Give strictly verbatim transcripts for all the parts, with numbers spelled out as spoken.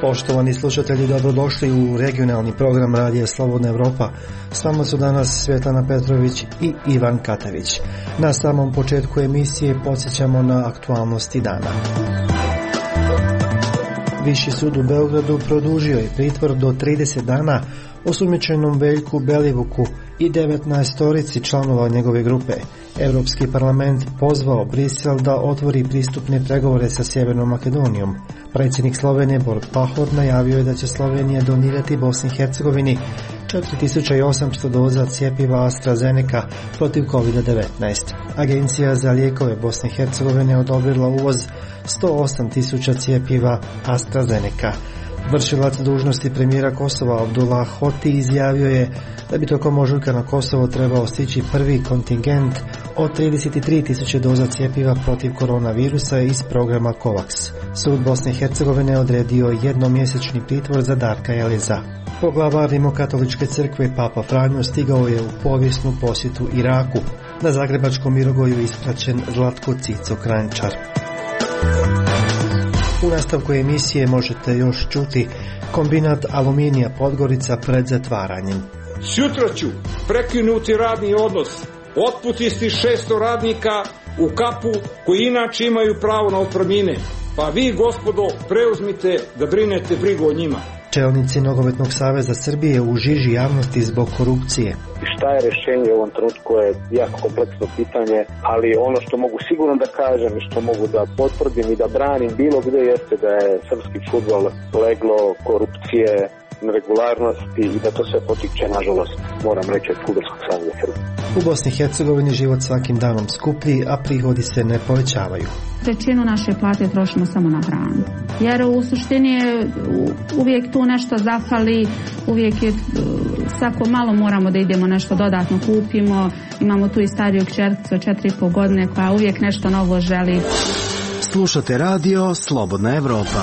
Poštovani slušatelji, dobrodošli u regionalni program Radija Slobodna Evropa. S vama su danas Svetlana Petrović i Ivan Katavić. Na samom početku emisije podsjećamo na aktualnosti dana. Viši sud u Beogradu produžio je pritvor do trideset dana osumnjičenom Veljku Belivuku i devetnaestorici članova njegove grupe. Europski parlament pozvao Brisel da otvori pristupne pregovore sa Sjevernom Makedonijom. Predsjednik Slovenije Borut Pahor najavio je da će Slovenija donirati Bosni i Hercegovini četiri tisuće osamsto doza cjepiva AstraZeneca protiv kovid devetnaest. Agencija za lijekove Bosne i Hercegovine odobrila uvoz sto osam tisuća cjepiva AstraZeneca. Vršilac dužnosti premijera Kosova Abdullah Hoti izjavio je da bi tokom ožujka na Kosovo trebao stići prvi kontingent od trideset tri tisuće doza cjepiva protiv koronavirusa iz programa COVAX. Sud Bosne i Hercegovine odredio jednomjesečni pritvor za Darka Eliza. Poglavar Rimokatoličke crkve Papa Franjo stigao je u povijesnu posjetu Iraku. Na zagrebačkom Mirogoju ispraćen Zlatko Cico Kranjčar. U nastavku emisije možete još čuti kombinat Aluminija Podgorica pred zatvaranjem. Sutra ću prekinuti radni odnos, otpustiti šesto radnika u kapu koji inače imaju pravo na otpremnine. Pa vi, gospodo, preuzmite da brinete brigu o njima. Čelnici Nogometnog saveza Srbije u žiži javnosti zbog korupcije. Šta je rješenje u ovom trenutku je jako kompleksno pitanje, ali ono što mogu sigurno da kažem i što mogu da potvrdim i da branim bilo gdje jeste da je srpski fudbal leglo korupcije, neregularnosti i da to sve potiče, nažalost, moram reći, od Fudbalskog saveza Srbije. U Bosni i Hercegovini život svakim danom skuplji, a prihodi se ne povećavaju. Trećinu naše plate trošimo samo na hranu. Jer u suštini je uvijek tu nešto zafali, uvijek je svako malo moramo da idemo nešto dodatno kupimo. Imamo tu i stariju kćercu od četiri i pol godine koja uvijek nešto novo želi. Slušate radio Slobodna Evropa.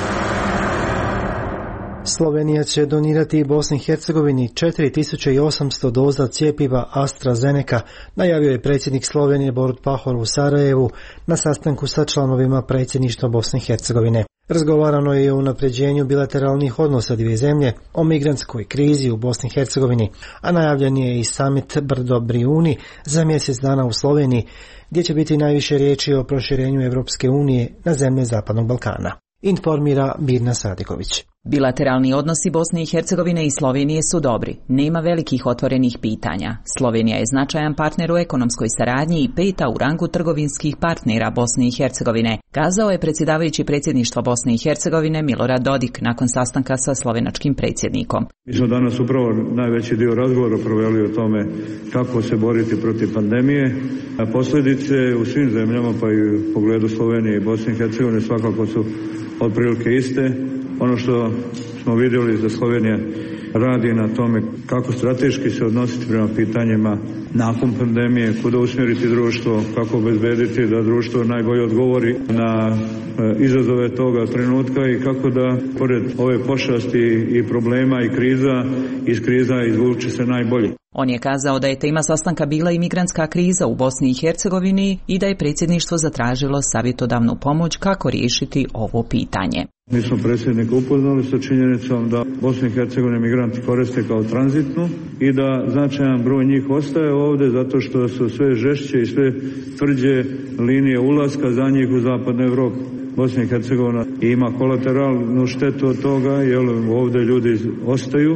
Slovenija će donirati Bosni i Hercegovini četiri tisuće osamsto doza cjepiva AstraZeneca, najavio je predsjednik Slovenije Borut Pahor u Sarajevu na sastanku sa članovima predsjedništva Bosne i Hercegovine. Razgovarano je o unapređenju bilateralnih odnosa dvije zemlje, o migrantskoj krizi u Bosni i Hercegovini, a najavljen je i summit Brdo Brijuni za mjesec dana u Sloveniji, gdje će biti najviše riječi o proširenju Evropske unije na zemlje Zapadnog Balkana. Informira Birna Sadiković. Bilateralni odnosi Bosne i Hercegovine i Slovenije su dobri. Nema velikih otvorenih pitanja. Slovenija je značajan partner u ekonomskoj saradnji i peta u rangu trgovinskih partnera Bosne i Hercegovine, kazao je predsjedavajući predsjedništva Bosne i Hercegovine Milorad Dodik nakon sastanka sa slovenačkim predsjednikom. Mi smo danas upravo najveći dio razgovora proveli o tome kako se boriti protiv pandemije. A posljedice u svim zemljama, pa i u pogledu Slovenije i Bosne i Hercegovine, svakako su otprilike iste. Ono što smo vidjeli da Slovenija radi na tome kako strateški se odnositi prema pitanjima nakon pandemije, kuda usmjeriti društvo, kako obezbediti da društvo najbolje odgovori na izazove toga trenutka i kako da, pored ove pošasti i problema i kriza, iz kriza izvuče se najbolje. On je kazao da je tema sastanka bila i migrantska kriza u Bosni i Hercegovini i da je predsjedništvo zatražilo savjetodavnu pomoć kako riješiti ovo pitanje. Mi smo predsjednika upoznali sa činjenicom da Bosni i Hercegovine migranti koriste kao tranzitnu i da značajan broj njih ostaje ovdje zato što su sve žešće i sve tvrđe linije ulaska za njih u zapadnu Evropu. Bosna i Hercegovina ima kolateralnu štetu od toga, jer ovdje ljudi ostaju,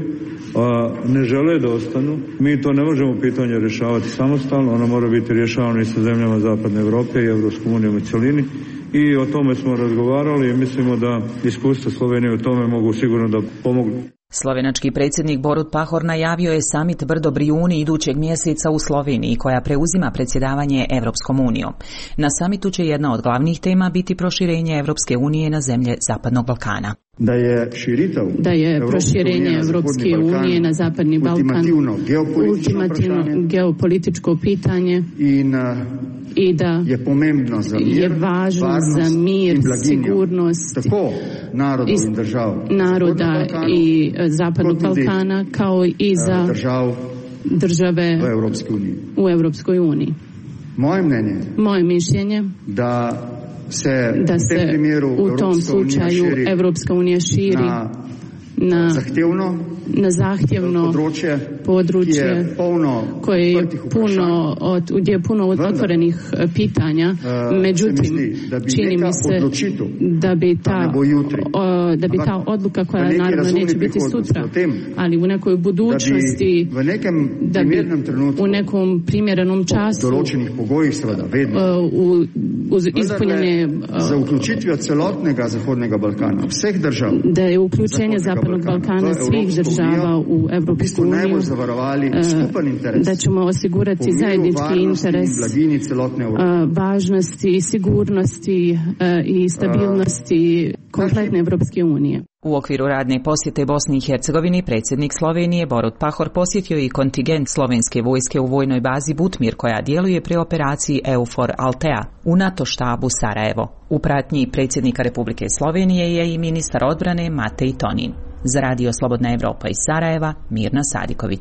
a ne žele da ostanu. Mi to ne možemo pitanje rješavati samostalno, ono mora biti rješavano i sa zemljama zapadne Evrope i Evropskom unijom u cjelini. I o tome smo razgovarali i mislimo da iskustva Slovenije u tome mogu sigurno da pomognu. Slovenački predsjednik Borut Pahor najavio je summit Brdo Brijuni idućeg mjeseca u Sloveniji, koja preuzima predsjedavanje Evropskom unijom. Na summitu će jedna od glavnih tema biti proširenje Evropske unije na zemlje Zapadnog Balkana. Da je širitev da je proširenje Evropske unije na Zapadni Balkan ultimativno geopolitičko pitanje i da je pomembno za mir, je važno za mir, sigurnost tako narodov in držav naroda i Zapadnog Balkana, kao i za države v Evropski uniji. U Evropskoj uniji. Moje mnenje, moje mišljenje da se, da se u tom slučaju Evropska unija širi na, na zahtjevno, na zahtjevno područje, područje koje je puno, od, gdje je puno otvorenih pitanja, međutim čini mi se da bi ta, o, da bi ta odluka koja naravno neće biti sutra, ali u nekoj budućnosti, da bi u nekom primjerenom času u, uz ispunjene za uključitvijo celotnega Zahodnega Balkana, vseh držav, da je uključenje Zapadnog Balkana svih država u Evropsku uniju, da ćemo osigurati zajednički interes važnosti, sigurnosti i stabilnosti kompletne Evropske unije. U okviru radne posjete Bosni i Hercegovini predsjednik Slovenije Borut Pahor posjetio i kontingent slovenske vojske u vojnoj bazi Butmir koja djeluje pri operaciji EUFOR Altea u NATO štabu Sarajevo. U pratnji predsjednika Republike Slovenije je i ministar odbrane Matej Tonin. Za Radio Slobodna Evropa iz Sarajeva, Mirna Sadiković.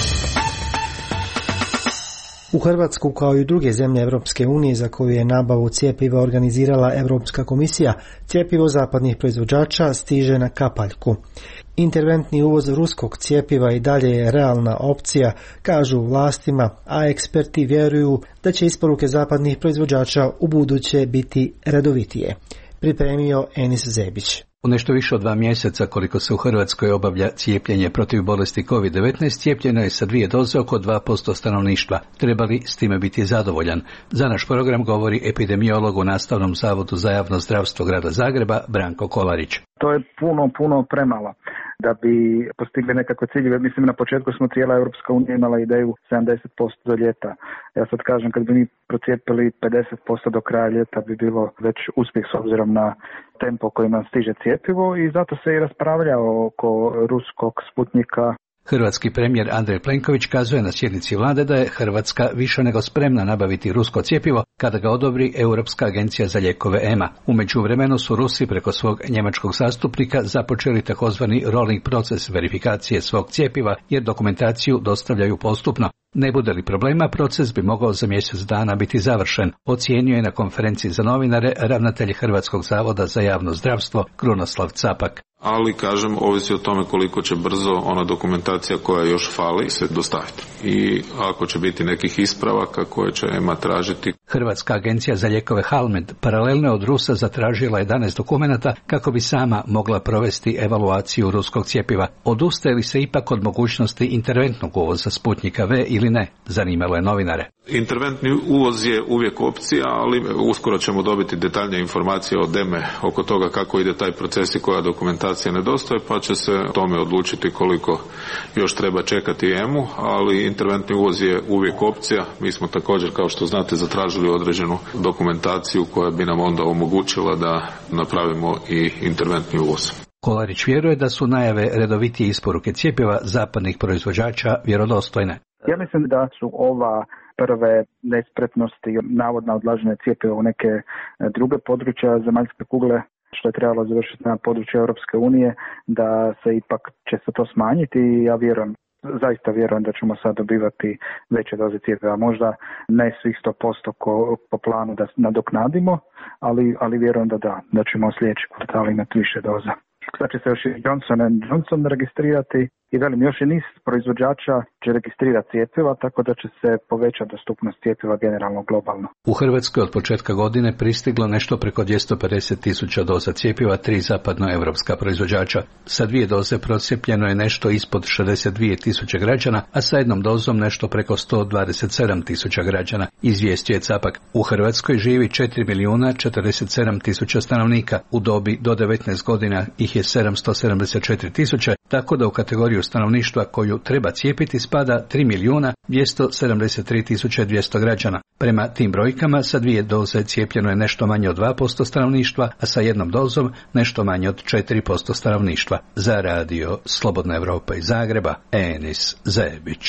U Hrvatsku, kao i u druge zemlje Europske unije za koju je nabavu cjepiva organizirala Europska komisija, cjepivo zapadnih proizvođača stiže na kapaljku. Interventni uvoz ruskog cjepiva i dalje je realna opcija, kažu vlastima, a eksperti vjeruju da će isporuke zapadnih proizvođača u buduće biti redovitije. Pripremio Enis Zebić. U nešto više od dva mjeseca koliko se u Hrvatskoj obavlja cijepljenje protiv bolesti kovid devetnaest, cijepljeno je sa dvije doze oko dva posto stanovništva. Treba li s time biti zadovoljan? Za naš program govori epidemiolog u Nastavnom zavodu za javno zdravstvo grada Zagreba Branko Kolarić. To je puno, puno premalo da bi postigli nekakve ciljeve. Mislim, na početku smo cijela Europska unija imala ideju sedamdeset posto do ljeta. Ja sad kažem, kad bi mi procijepili pedeset posto do kraja ljeta bi bilo već uspjeh s obzirom na tempo kojim nam stiže cjepivo i zato se i raspravlja oko ruskog Sputnika. Hrvatski premijer Andrej Plenković kazuje na sjednici vlade da je Hrvatska više nego spremna nabaviti rusko cjepivo kada ga odobri Europska agencija za lijekove E M A. U međuvremenu su Rusi preko svog njemačkog zastupnika započeli takozvani rolling proces verifikacije svog cjepiva jer dokumentaciju dostavljaju postupno. Ne bude li problema, proces bi mogao za mjesec dana biti završen, ocijenio je na konferenciji za novinare ravnatelj Hrvatskog zavoda za javno zdravstvo Krunoslav Capak. Ali, kažem, ovisi o tome koliko će brzo ona dokumentacija koja još fali se dostaviti. I ako će biti nekih ispravaka koje će E M A tražiti. Hrvatska agencija za lijekove Halmed paralelno od Rusa zatražila jedanaest dokumenata kako bi sama mogla provesti evaluaciju ruskog cjepiva. Odustaje li se ipak od mogućnosti interventnog uvoza Sputnika V ili ne, zanimalo je novinare. Interventni uvoz je uvijek opcija, ali uskoro ćemo dobiti detaljnije informacije od E M E oko toga kako ide taj proces i koja dokumentacija nedostaje, pa će se tome odlučiti koliko još treba čekati E M U, ali interventni uvoz je uvijek opcija. Mi smo također, kao što znate, zatražili određenu dokumentaciju koja bi nam onda omogućila da napravimo i interventni uvoz. Kolarić vjeruje da su najave redovitije isporuke cjepiva zapadnih proizvođača vjerodostojne. Ja mislim da su ova prve nespretnosti, navodna odlaženja cjepiva u neke druge područja zemaljske kugle, što je trebalo završiti na području Europske unije, da se ipak će se to smanjiti i ja vjerujem, zaista vjerujem da ćemo sad dobivati veće doze cjepiva. Možda ne svih sto posto ko, po planu da nadoknadimo, ali, ali vjerujem da da, da ćemo sljedeći kvartal imati više doza. Sad će se još i Johnson and Johnson registrirati i velim, još i niz proizvođača će registrirati cjepiva, tako da će se povećati dostupnost cjepiva generalno globalno. U Hrvatskoj od početka godine pristiglo nešto preko dvjesto pedeset tisuća doza cjepiva, tri zapadnoevropska proizvođača. Sa dvije doze procijepljeno je nešto ispod šezdeset dvije tisuće građana, a sa jednom dozom nešto preko sto dvadeset sedam tisuća građana, izvijestio je Capak. U Hrvatskoj živi četiri milijuna četrdeset sedam tisuća stanovnika, u dobi do devetnaest godina ih je sedamsto sedamdeset četiri tisuće, tako da u kategoriju stanovništva koju treba cijepiti spada tri milijuna dvjesto sedamdeset tri tisuće dvjesto građana. Prema tim brojkama sa dvije doze cijepljeno je nešto manje od dva posto stanovništva, a sa jednom dozom nešto manje od četiri posto stanovništva. Za Radio Slobodna Evropa iz Zagreba, Enis Zebić.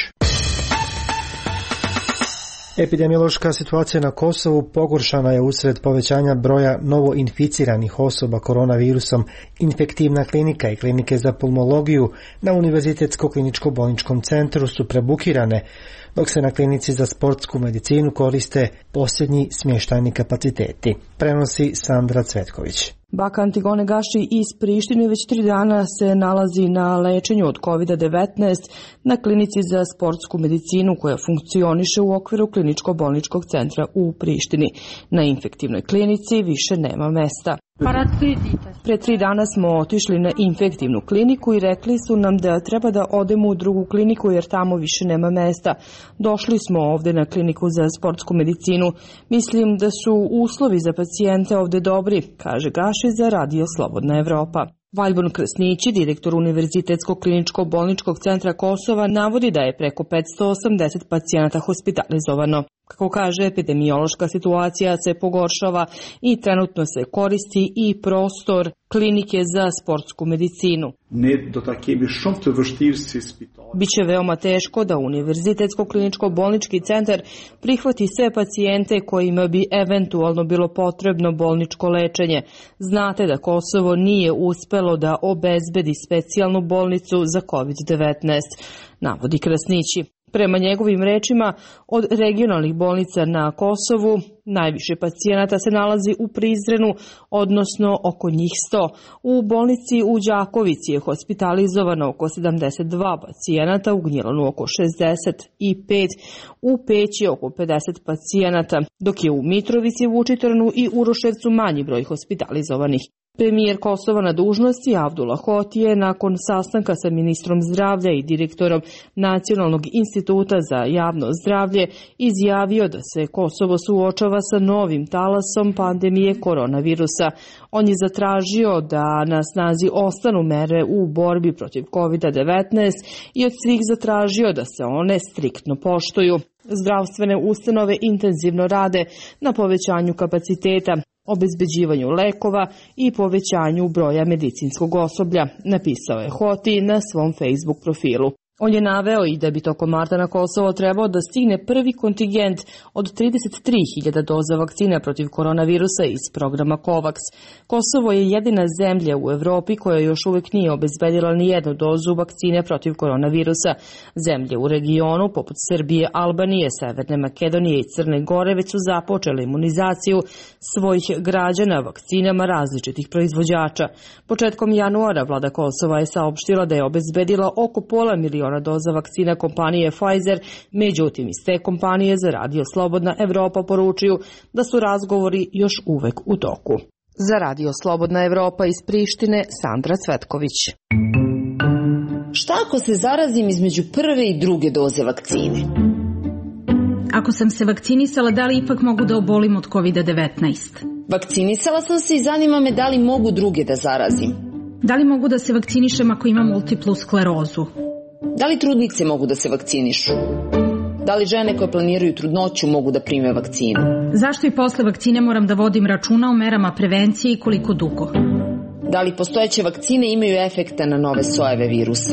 Epidemiološka situacija na Kosovu pogoršana je usred povećanja broja novoinficiranih osoba koronavirusom. Infektivna klinika i klinike za pulmologiju na Univerzitetsko kliničko bolničkom centru su prebukirane, dok se na klinici za sportsku medicinu koriste posljednji smještajni kapaciteti, prenosi Sandra Cvetković. Baka Antigone Gaši iz Prištine već tri dana se nalazi na lečenju od kovid devetnaest na klinici za sportsku medicinu koja funkcioniše u okviru kliničko-bolničkog centra u Prištini. Na infektivnoj klinici više nema mesta. Pre tri dana smo otišli na infektivnu kliniku i rekli su nam da treba da odemo u drugu kliniku jer tamo više nema mesta. Došli smo ovde na kliniku za sportsku medicinu. Mislim da su uslovi za pacijente ovde dobri, kaže Gaši za Radio Slobodna Evropa. Valjbon Krasnići, direktor Univerzitetskog kliničko-bolničkog centra Kosova, navodi da je preko petsto osamdeset pacijenata hospitalizovano. Kako kaže, epidemiološka situacija se pogoršava i trenutno se koristi i prostor klinike za sportsku medicinu. Biće veoma teško da Univerzitetsko kliničko-bolnički centar prihvati sve pacijente kojima bi eventualno bilo potrebno bolničko lečenje. Znate da Kosovo nije uspelo da obezbedi specijalnu bolnicu za kovid devetnaest, navodi Krasnići. Prema njegovim rečima, od regionalnih bolnica na Kosovu najviše pacijenata se nalazi u Prizrenu, odnosno oko njih sto. U bolnici u Đakovici je hospitalizovano oko sedamdeset dva pacijenata, u Gnjilanu oko šezdeset pet, u Peći oko pedeset pacijenata, dok je u Mitrovici, Vučitrnu i Uroševcu manji broj hospitalizovanih. Premijer Kosova na dužnosti Avdula Hoti je nakon sastanka sa ministrom zdravlja i direktorom Nacionalnog instituta za javno zdravlje izjavio da se Kosovo suočava sa novim talasom pandemije koronavirusa. On je zatražio da na snazi ostanu mere u borbi protiv kovid devetnaest i od svih zatražio da se one striktno poštuju. Zdravstvene ustanove intenzivno rade na povećanju kapaciteta, obezbeđivanju lekova i povećanju broja medicinskog osoblja, napisao je Hoti na svom Facebook profilu. On je naveo i da bi tokom marta na Kosovo trebao da stigne prvi kontingent od trideset tri hiljade doza vakcina protiv koronavirusa iz programa COVAX. Kosovo je jedina zemlja u Evropi koja još uvijek nije obezbedila ni jednu dozu vakcine protiv koronavirusa. Zemlje u regionu, poput Srbije, Albanije, Severne Makedonije i Crne Gore, već su započele imunizaciju svojih građana vakcinama različitih proizvođača. Početkom januara vlada Kosova je saopštila da je obezbedila oko pola miliona doza vakcina kompanije Pfizer, međutim iz te kompanije za Radio Slobodna Evropa poručuju da su razgovori još uvek u toku. Za Radio Slobodna Evropa iz Prištine, Sandra Cvetković. Šta ako se zarazim između prve i druge doze vakcine? Ako sam se vakcinisala, da li ipak mogu da obolim od kovid devetnaest? Vakcinisala sam se i zanima me da li mogu druge da zarazim. Da li mogu da se vakcinišem ako imam multiplu sklerozu? Da li trudnice mogu da se vakcinišu? Da li žene koje planiraju trudnoću mogu da prime vakcinu? Zašto i posle vakcine moram da vodim računa o merama prevencije i koliko dugo? Da li postojeće vakcine imaju efekta na nove sojeve virusa?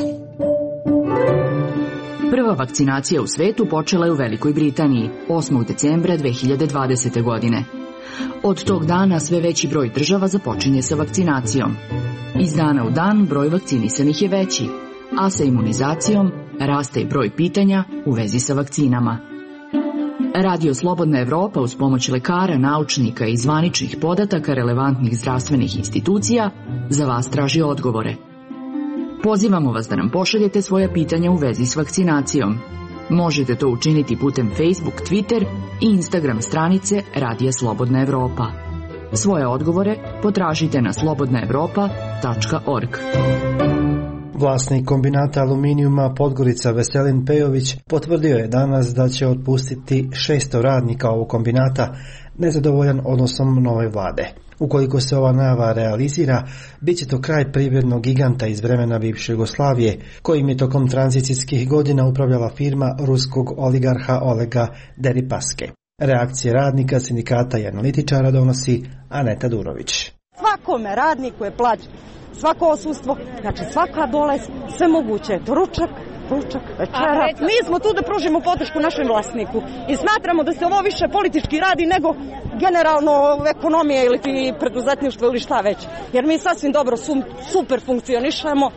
Prva vakcinacija u svetu počela je u Velikoj Britaniji osmog decembra dve hiljade dvadesete. godine. Od tog dana sve veći broj država započinje sa vakcinacijom. Iz dana u dan broj vakcinisanih je veći, a sa imunizacijom raste i broj pitanja u vezi sa vakcinama. Radio Slobodna Evropa uz pomoć lekara, naučnika i zvaničnih podataka relevantnih zdravstvenih institucija za vas traži odgovore. Pozivamo vas da nam pošaljete svoja pitanja u vezi s vakcinacijom. Možete to učiniti putem Facebook, Twitter i Instagram stranice Radija Slobodna Evropa. Svoje odgovore potražite na slobodna evropa tačka org. Vlasnik kombinata aluminijuma Podgorica Veselin Pejović potvrdio je danas da će otpustiti šesto radnika ovog kombinata, nezadovoljan odnosom nove vlade. Ukoliko se ova najava realizira, bit će to kraj privrednog giganta iz vremena bivše Jugoslavije, kojim je tokom tranzicijskih godina upravljala firma ruskog oligarha Olega Deripaske. Reakcije radnika, sindikata i analitičara donosi Aneta Durović. Svakome radniku je plaćen svako odsustvo, znači svaka bolest, sve moguće, doručak, ručak, večera. Mi smo tu da pružimo podršku našem vlasniku i smatramo da se ovo više politički radi nego generalno ekonomija ili preduzetništvo ili šta već. Jer mi sasvim dobro super funkcionišemo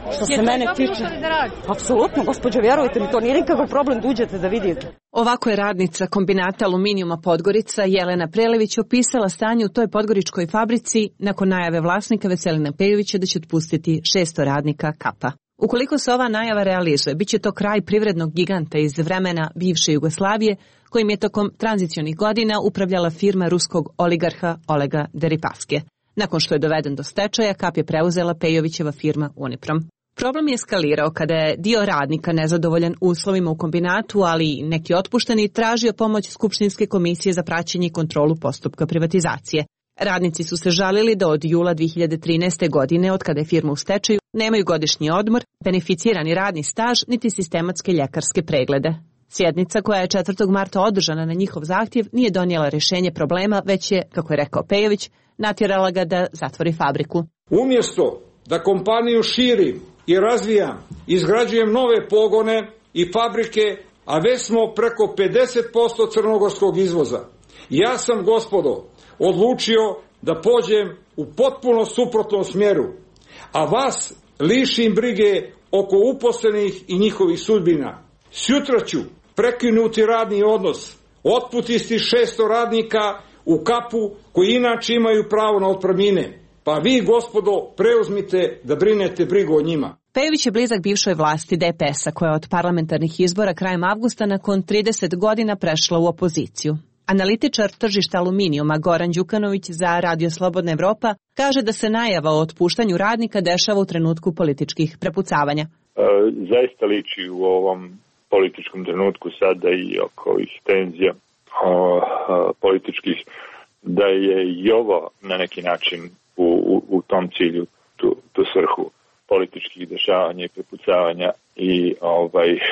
Što se mene tiče, apsolutno, gospođo, vjerujte mi, to nije nikakav problem da uđete da vidite. Ovako je radnica kombinata aluminijuma Podgorica Jelena Prelević opisala stanje u toj podgoričkoj fabrici nakon najave vlasnika Veselina Pejovića da će otpustiti šesto radnika Kapa. Ukoliko se ova najava realizuje, bit će to kraj privrednog giganta iz vremena bivše Jugoslavije, kojim je tokom tranzicionih godina upravljala firma ruskog oligarha Olega Deripavske. Nakon što je doveden do stečaja, Kap je preuzela Pejovićeva firma Uniprom. Problem je eskalirao kada je dio radnika nezadovoljan uslovima u kombinatu, ali i neki otpušteni, tražio pomoć Skupštinske komisije za praćenje i kontrolu postupka privatizacije. Radnici su se žalili da od jula dve hiljade trinaeste. godine, od kada je firma u stečaju, nemaju godišnji odmor, beneficirani radni staž, niti sistematske ljekarske preglede. Sjednica koja je četvrtog marta održana na njihov zahtjev nije donijela rješenje problema, već je, kako je rekao Pejović, natjerala ga da zatvori fabriku. Umjesto da kompaniju širim i razvijam, izgrađujem nove pogone i fabrike, a već smo preko pedeset posto crnogorskog izvoza. Ja sam, gospodo, odlučio da pođem u potpuno suprotnom smjeru, a vas lišim brige oko uposlenih i njihovih sudbina. Sutra ću prekinuti radni odnos, otpustiti šesto radnika u Kapu koji inače imaju pravo na otpremnine, pa vi, gospodo, preuzmite da brinete brigu o njima. Pejović je blizak bivšoj vlasti D P S-a koja je od parlamentarnih izbora krajem avgusta nakon trideset godina prešla u opoziciju. Analitičar tržišta aluminijuma Goran Đukanović za Radio Slobodna Evropa kaže da se najava o otpuštanju radnika dešava u trenutku političkih prepucavanja. E, zaista liči u ovom političkom trenutku sada i oko ovih tenzija o, o, političkih, da je i ovo na neki način u, u, u tom cilju, tu, tu svrhu političkih dešavanja i prepucavanja i ovaj, e,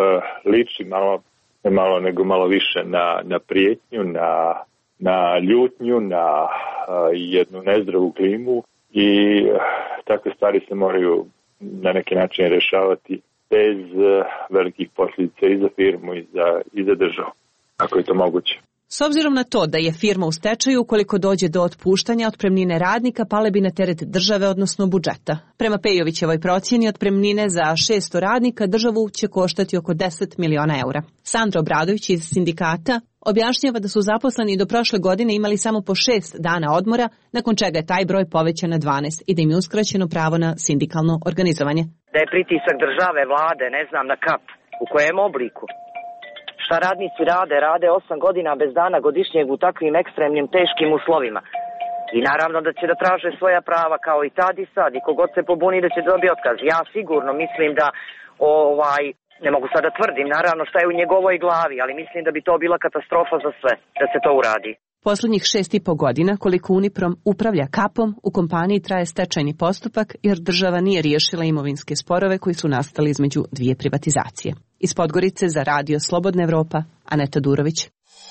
liči malo ne malo nego malo više na, na prijetnju, na, na ljutnju, na uh, jednu nezdravu klimu i uh, takve stvari se moraju na neki način rješavati bez uh, velikih posljedica i za firmu i za, i za državu, ako je to moguće. S obzirom na to da je firma u stečaju, ukoliko dođe do otpuštanja, otpremnine radnika pale bi na teret države, odnosno budžeta. Prema Pejovićevoj procjeni, otpremnine za šesto radnika državu će koštati oko deset miliona eura. Sandra Obradović iz sindikata objašnjava da su zaposleni do prošle godine imali samo po šest dana odmora, nakon čega je taj broj povećan na dvanaest i da im je uskraćeno pravo na sindikalno organizovanje. Da je pritisak države, vlade, ne znam na Kap, u kojem obliku? Šta radnici rade? Rade osam godina bez dana godišnjeg u takvim ekstremnim, teškim uslovima. I naravno da će da traže svoja prava kao i tad i sad. I kogod se pobuni da će dobiti otkaz. Ja sigurno mislim da, ovaj, ne mogu sad da tvrdim naravno šta je u njegovoj glavi, ali mislim da bi to bila katastrofa za sve, da se to uradi. Poslednjih šest i po godina, koliko Uniprom upravlja Kapom, u kompaniji traje stečajni postupak jer država nije riješila imovinske sporove koji su nastali između dvije privatizacije. Iz Podgorice za Radio Slobodna Evropa, Aneta Durović.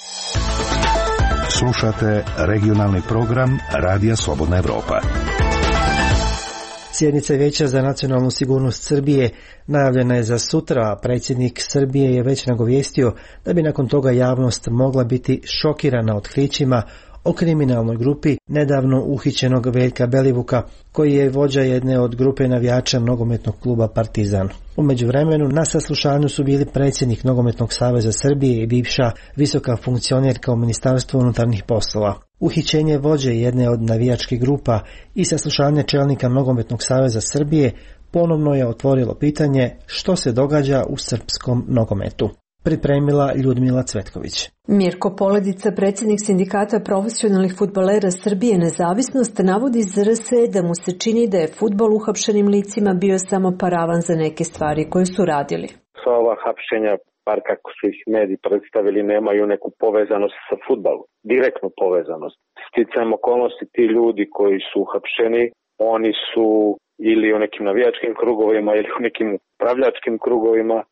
Slušate regionalni program Radija Slobodna Evropa. Sjednica Vijeća za nacionalnu sigurnost Srbije najavljena je za sutra, a predsjednik Srbije je već nagovijestio da bi nakon toga javnost mogla biti šokirana otkrićima o kriminalnoj grupi nedavno uhićenog Veljka Belivuka, koji je vođa jedne od grupe navijača nogometnog kluba Partizan. U međuvremenu na saslušanju su bili predsjednik Nogometnog saveza Srbije i bivša visoka funkcionerka u Ministarstvu unutarnjih poslova. Uhićenje vođe jedne od navijačkih grupa i saslušanje čelnika Nogometnog saveza Srbije ponovno je otvorilo pitanje što se događa u srpskom nogometu. Pripremila Ljudmila Cvetković. Mirko Poledica, predsjednik sindikata profesionalnih fudbalera Srbije Nezavisnost, navodi Z R S da mu se čini da je fudbal uhapšenim licima bio samo paravan za neke stvari koje su radili. Sva ova hapšenja, par kako su ih mediji predstavili, nemaju neku povezanost sa fudbalom, direktnu povezanost. Sticajem okolnosti, ti ljudi koji su uhapšeni, oni su ili u nekim navijačkim krugovima ili u nekim upravljačkim krugovima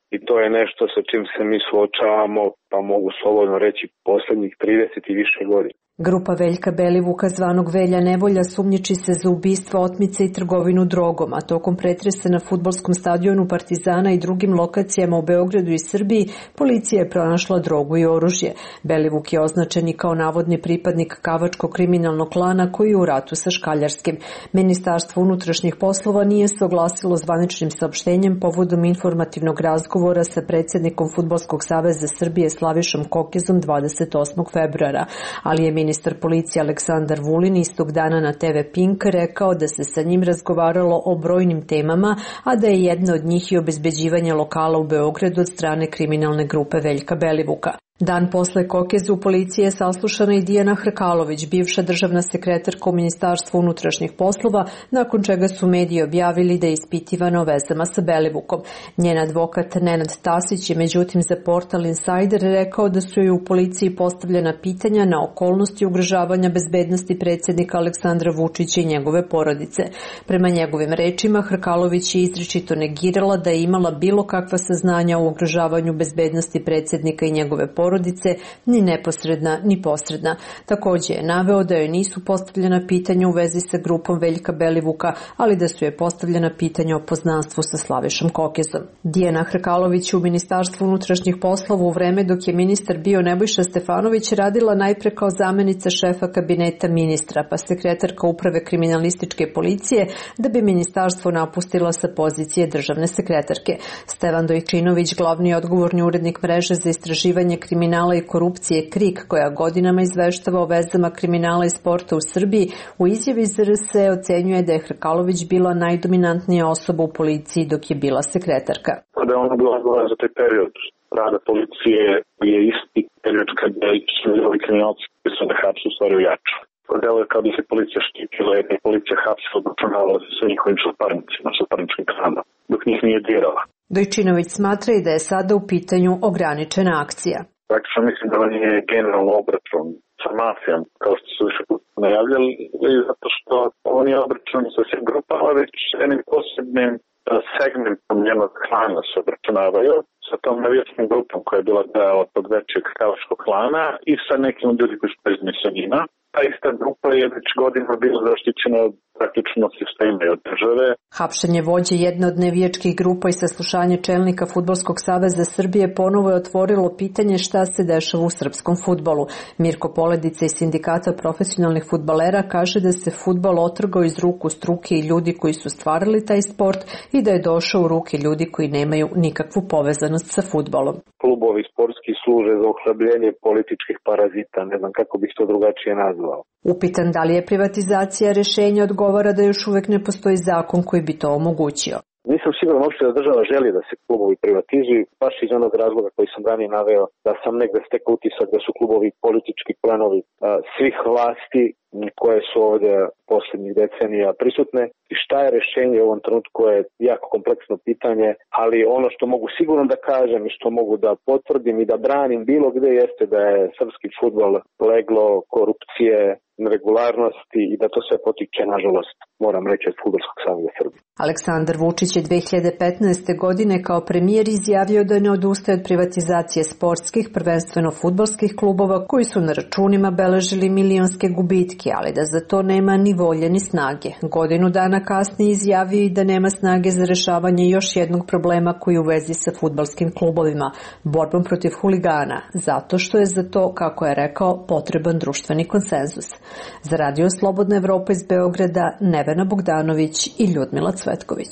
i to je nešto sa čim se mi suočavamo, pa mogu slobodno reći, poslednjih trideset i više godina. Grupa Veljka Belivuka zvanog Velja Nevolja sumnjiči se za ubistvo, otmice i trgovinu drogom, a tokom pretresa na fudbalskom stadionu Partizana i drugim lokacijama u Beogradu i Srbiji policija je pronašla drogu i oružje. Belivuk je označen i kao navodni pripadnik kavačkog kriminalnog klana koji je u ratu sa Škaljarskim. Ministarstvo unutrašnjih poslova nije se oglasilo zvaničnim saopštenjem povodom informativnog razgovora sa predsjednikom Fudbalskog saveza Srbije Slavišom Kokezom dvadeset osmog februara, ali je ministar policije Aleksandar Vulin istog dana na te ve Pink rekao da se sa njim razgovaralo o brojnim temama, a da je jedna od njih i obezbeđivanje lokala u Beogradu od strane kriminalne grupe Veljka Belivuka. Dan posle Kokezu u policiji je saslušana i Dijana Hrkalović, bivša državna sekretarka u Ministarstvu unutrašnjih poslova, nakon čega su mediji objavili da je ispitivana o vezama sa Belivukom. Njen advokat Nenad Tasić je međutim za portal Insider rekao da su joj u policiji postavljena pitanja na okolnosti ugrožavanja bezbednosti predsjednika Aleksandra Vučića i njegove porodice. Prema njegovim rečima, Hrkalović je izričito negirala da je imala bilo kakva saznanja o ugrožavanju bezbednosti predsjednika i njegove porodice, porodice, ni neposredna, ni posredna. Također je naveo da joj nisu postavljena pitanja u vezi sa grupom Veljka Belivuka, ali da su joj postavljena pitanja o poznanstvu sa Slavišom Kokezom. Dijana Hrkalović u Ministarstvu unutrašnjih poslova u vreme dok je ministar bio Nebojša Stefanović radila najpre kao zamenica šefa kabineta ministra, pa sekretarka uprave kriminalističke policije, da bi ministarstvo napustila sa pozicije državne sekretarke. Stevan Dojčinović, glavni odgovorni urednik mreže za istraživanje kriminala i korupcije KRIK, koja godinama izveštava o vezama kriminala i sporta u Srbiji, u izjavi Z R S ocenjuje da je Hrkalović bila najdominantnija osoba u policiji dok je bila sekretarka. Da je ona bila odgovorna za taj period rada policije je isti period kada su ovi kriminalci koji su na hapsu u stvari jaču. Delo je kao da se policija štitila jer je policija hapsila obračunavala sa njihovim suparnicima, suparničkim klanom, dok njih nije dirala. Dojčinović smatra i da je sada u pitanju ograničena akcija. Praktično mislim da on je generalno obračun sa mafijom, kao što su više puta najavljali, zato što on je obračun sa svim grupama, već jednim posebnim segmentom njenog klana se obračunavaju, sa tom navijačkom grupom koja je bila deo tog većeg kavačkog klana i sa nekim ljudi koji su povezani sa njima. Ta ista grupa je već godinama bila zaštićena od praktično sistema i od države. Hapšenje vođe jedne od navijačkih grupa i saslušanje čelnika Fudbalskog saveza Srbije ponovo je otvorilo pitanje šta se dešava u srpskom fudbalu. Mirko Poledica iz Sindikata profesionalnih fudbalera kaže da se fudbal otrgao iz ruku struke i ljudi koji su stvarali taj sport i da je došao u ruke ljudi koji nemaju nikakvu povezanost sa fudbalom. Klubovi sportski služe za ohlabljenje političkih parazita, ne znam kako bih to drugačije nazvao. Upitan da li je privatizacija rešenje, odgovara da još uvek ne postoji zakon koji bi to omogućio. Nisam siguran uopšte da država želi da se klubovi privatizuju, baš iz onog razloga koji sam ranije naveo, da sam negde stekao utisak da su klubovi politički planovi a, svih vlasti koje su ovdje posljednjih decenija prisutne. I šta je rešenje u ovom trenutku je jako kompleksno pitanje, ali ono što mogu sigurno da kažem i što mogu da potvrdim i da branim bilo gde jeste da je srpski fudbal leglo korupcije, neregularnosti i da to sve potiče, nažalost, moram reći, od Fudbalskog saveza Srbije. Aleksandar Vučić je dve hiljade petnaeste. godine kao premijer izjavio da ne odustaje od privatizacije sportskih, prvenstveno fudbalskih klubova koji su na računima beležili milionske gubitke, ali da za to nema ni volje ni snage. Godinu dana kasnije izjavio i da nema snage za rešavanje još jednog problema koji je u vezi sa fudbalskim klubovima, borbom protiv huligana, zato što je za to, kako je rekao, potreban društveni konsenzus. Za Radio Slobodna Evropa iz Beograda, Nevena Bogdanović i Ljudmila Cvetković.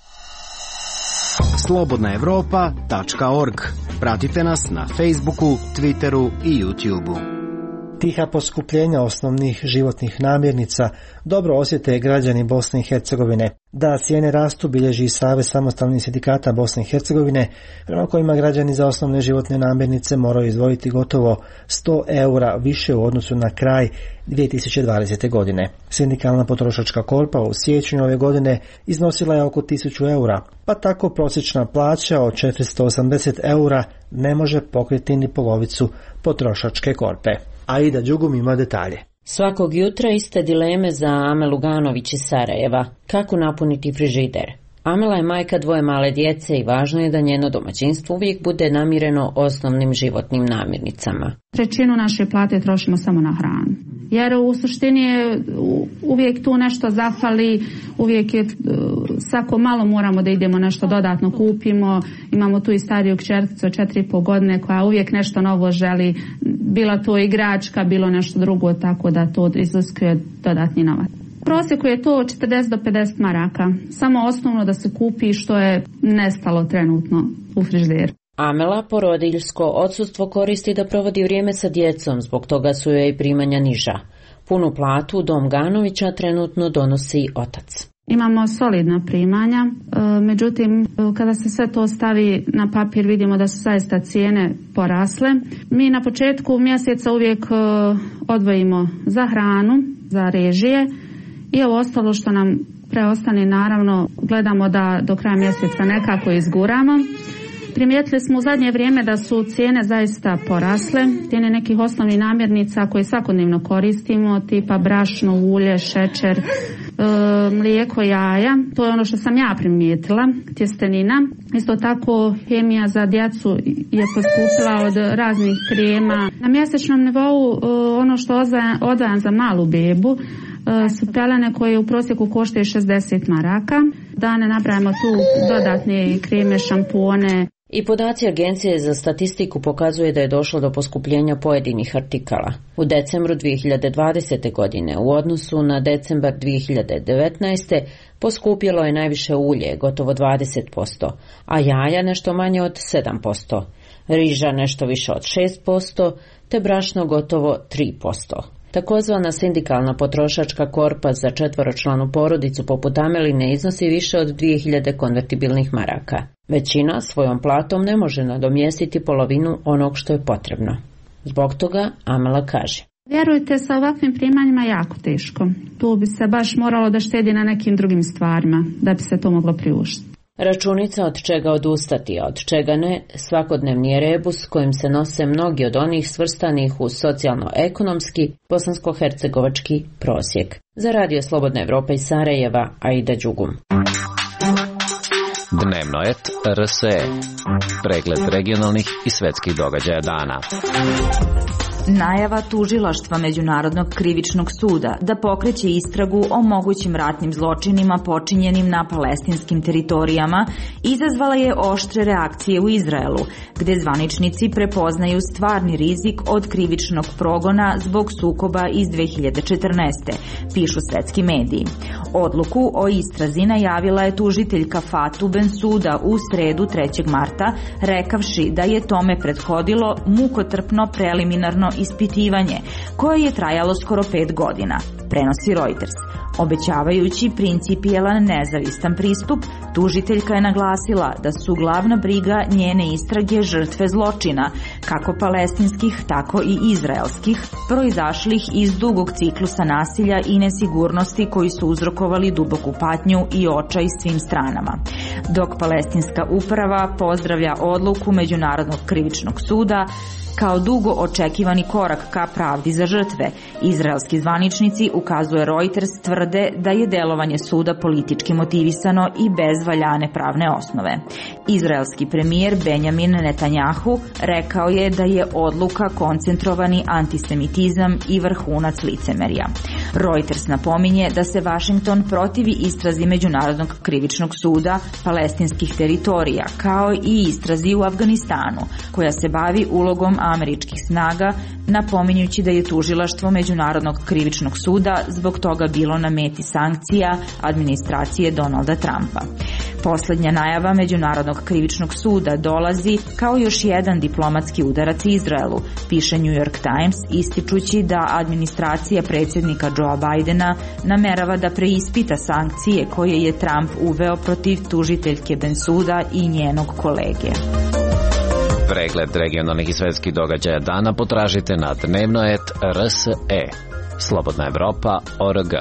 slobodna evropa tačka org. Pratite nas na Facebooku, Twitteru i YouTubeu. Tiha poskupljenja osnovnih životnih namirnica dobro osjete građani Bosne i Hercegovine. Da cijene rastu bilježi i Savez samostalnih sindikata Bosne i Hercegovine, prema kojima građani za osnovne životne namirnice moraju izdvojiti gotovo sto eura više u odnosu na kraj dvije tisuće dvadesete. godine. Sindikalna potrošačka korpa u siječnju ove godine iznosila je oko tisuću eura, pa tako prosječna plaća od četiristo osamdeset eura ne može pokriti ni polovicu potrošačke korpe. Aida Đugum ima detalje. Svakog jutra iste dileme za Ame Luganović iz Sarajeva. Kako napuniti frižider? Amela je majka dvoje male djece i važno je da njeno domaćinstvo uvijek bude namireno osnovnim životnim namirnicama. Trećinu naše plate trošimo samo na hranu. Jer u suštini je uvijek tu nešto zafali, uvijek je svako malo moramo da idemo nešto dodatno kupimo. Imamo tu i stariju kćerkicu od četiri i pol godine koja uvijek nešto novo želi, bila to igračka, bilo nešto drugo, tako da to iziskuje dodatni novac. U prosjeku je to četrdeset do pedeset maraka, samo osnovno da se kupi što je nestalo trenutno u frižideru. Amela porodiljsko odsustvo koristi da provodi vrijeme sa djecom, zbog toga su joj primanja niža. Punu platu u dom Ganovića trenutno donosi otac. Imamo solidna primanja, međutim kada se sve to stavi na papir vidimo da su zaista cijene porasle. Mi na početku mjeseca uvijek odvojimo za hranu, za režije i ovo ostalo što nam preostane naravno gledamo da do kraja mjeseca nekako izguramo. Primijetili smo u zadnje vrijeme da su cijene zaista porasle, cijene nekih osnovnih namirnica koje svakodnevno koristimo, tipa brašno, ulje, šećer, e, mlijeko, jaja. To je ono što sam ja primijetila, tjestenina. Isto tako hemija za djecu je poskupila od raznih krema. Na mjesečnom nivou e, ono što odvajam za malu bebu e, su pelene koje u prosjeku koštaju šezdeset maraka. Da ne nabrajamo tu dodatne kreme, šampone. I podaci Agencije za statistiku pokazuje da je došlo do poskupljenja pojedinih artikala. U decembru dvije hiljade dvadesete. godine u odnosu na decembar dvije hiljade devetnaeste. poskupjelo je najviše ulje, gotovo dvadeset posto, a jaja nešto manje od sedam posto, riža nešto više od šest posto, te brašno gotovo tri posto. Takozvana sindikalna potrošačka korpa za četvoročlanu porodicu poput Ameline iznosi više od dvije hiljade konvertibilnih maraka. Većina svojom platom ne može nadomjestiti polovinu onog što je potrebno. Zbog toga Amela kaže: Vjerujte, sa ovakvim primanjima jako teško. Tu bi se baš moralo da štedi na nekim drugim stvarima da bi se to moglo priuštiti. Računica od čega odustati, a od čega ne, svakodnevni je rebus kojim se nose mnogi od onih svrstanih u socijalno-ekonomski bosansko-hercegovački prosjek. Za Radio Slobodna Evropa iz Sarajeva, Aida Đugum. Dnevnoet R S E. Pregled regionalnih i svetskih događaja dana. Najava tužilaštva Međunarodnog krivičnog suda da pokreće istragu o mogućim ratnim zločinima počinjenim na palestinskim teritorijama izazvala je oštre reakcije u Izraelu, gdje zvaničnici prepoznaju stvarni rizik od krivičnog progona zbog sukoba iz dvije hiljade četrnaeste. pišu svetski mediji. Odluku o istrazi najavila je tužiteljka Fatou Bensouda u sredu trećeg marta, rekavši da je tome prethodilo mukotrpno preliminarno ispitivanje, koje je trajalo skoro pet godina, prenosi Reuters. Obećavajući principijelan nezavistan pristup, tužiteljka je naglasila da su glavna briga njene istrage žrtve zločina, kako palestinskih, tako i izraelskih, proizašlih iz dugog ciklusa nasilja i nesigurnosti koji su uzrokovali duboku patnju i očaj svim stranama. Dok palestinska uprava pozdravlja odluku Međunarodnog krivičnog suda kao dugo očekivani korak ka pravdi za žrtve, izraelski zvaničnici, ukazuje Reuters, tvrde da je delovanje suda politički motivisano i bez valjane pravne osnove. Izraelski premijer Benjamin Netanjahu rekao je da je odluka koncentrovani antisemitizam i vrhunac licemerja. Reuters napominje da se Washington protivi istrazi Međunarodnog krivičnog suda palestinskih teritorija, kao i istrazi u Afganistanu, koja se bavi ulogom američkih snaga, napominjući da je tužilaštvo Međunarodnog krivičnog suda zbog toga bilo na meti sankcija administracije Donalda Trumpa. Posljednja najava Međunarodnog krivičnog suda dolazi kao još jedan diplomatski udarac Izraelu, piše New York Times, ističući da administracija predsjednika Joea Bidena namerava da preispita sankcije koje je Trump uveo protiv tužiteljke Bensouda i njenog kolege. Pregled regionalnih i svetskih događaja dana potražite na dnevnoet R S E. Slobodna Evropa O R G.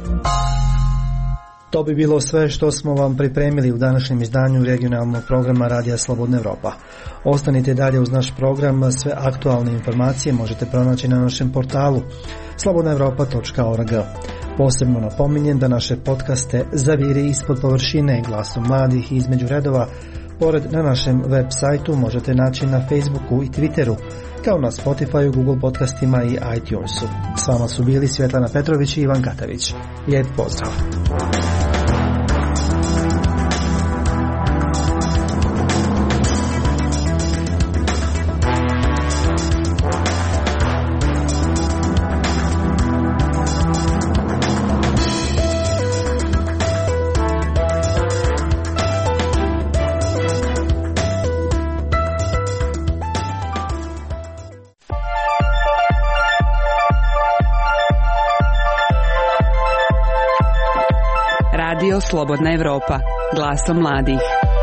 To bi bilo sve što smo vam pripremili u današnjem izdanju regionalnog programa Radija Slobodna Evropa. Ostanite dalje uz naš program, sve aktualne informacije možete pronaći na našem portalu slobodna evropa točka org. Posebno napominjem da naše podcaste Zaviri ispod površine, Glasom mladih i Između redova, pored na našem web sajtu možete naći na Facebooku i Twitteru, kao na Spotifyu, Google podcastima i iTunesu. S vama su bili Svjetlana Petrović i Ivan Katavić. Lijep pozdrav! Slobodna Evropa, glasom mladih.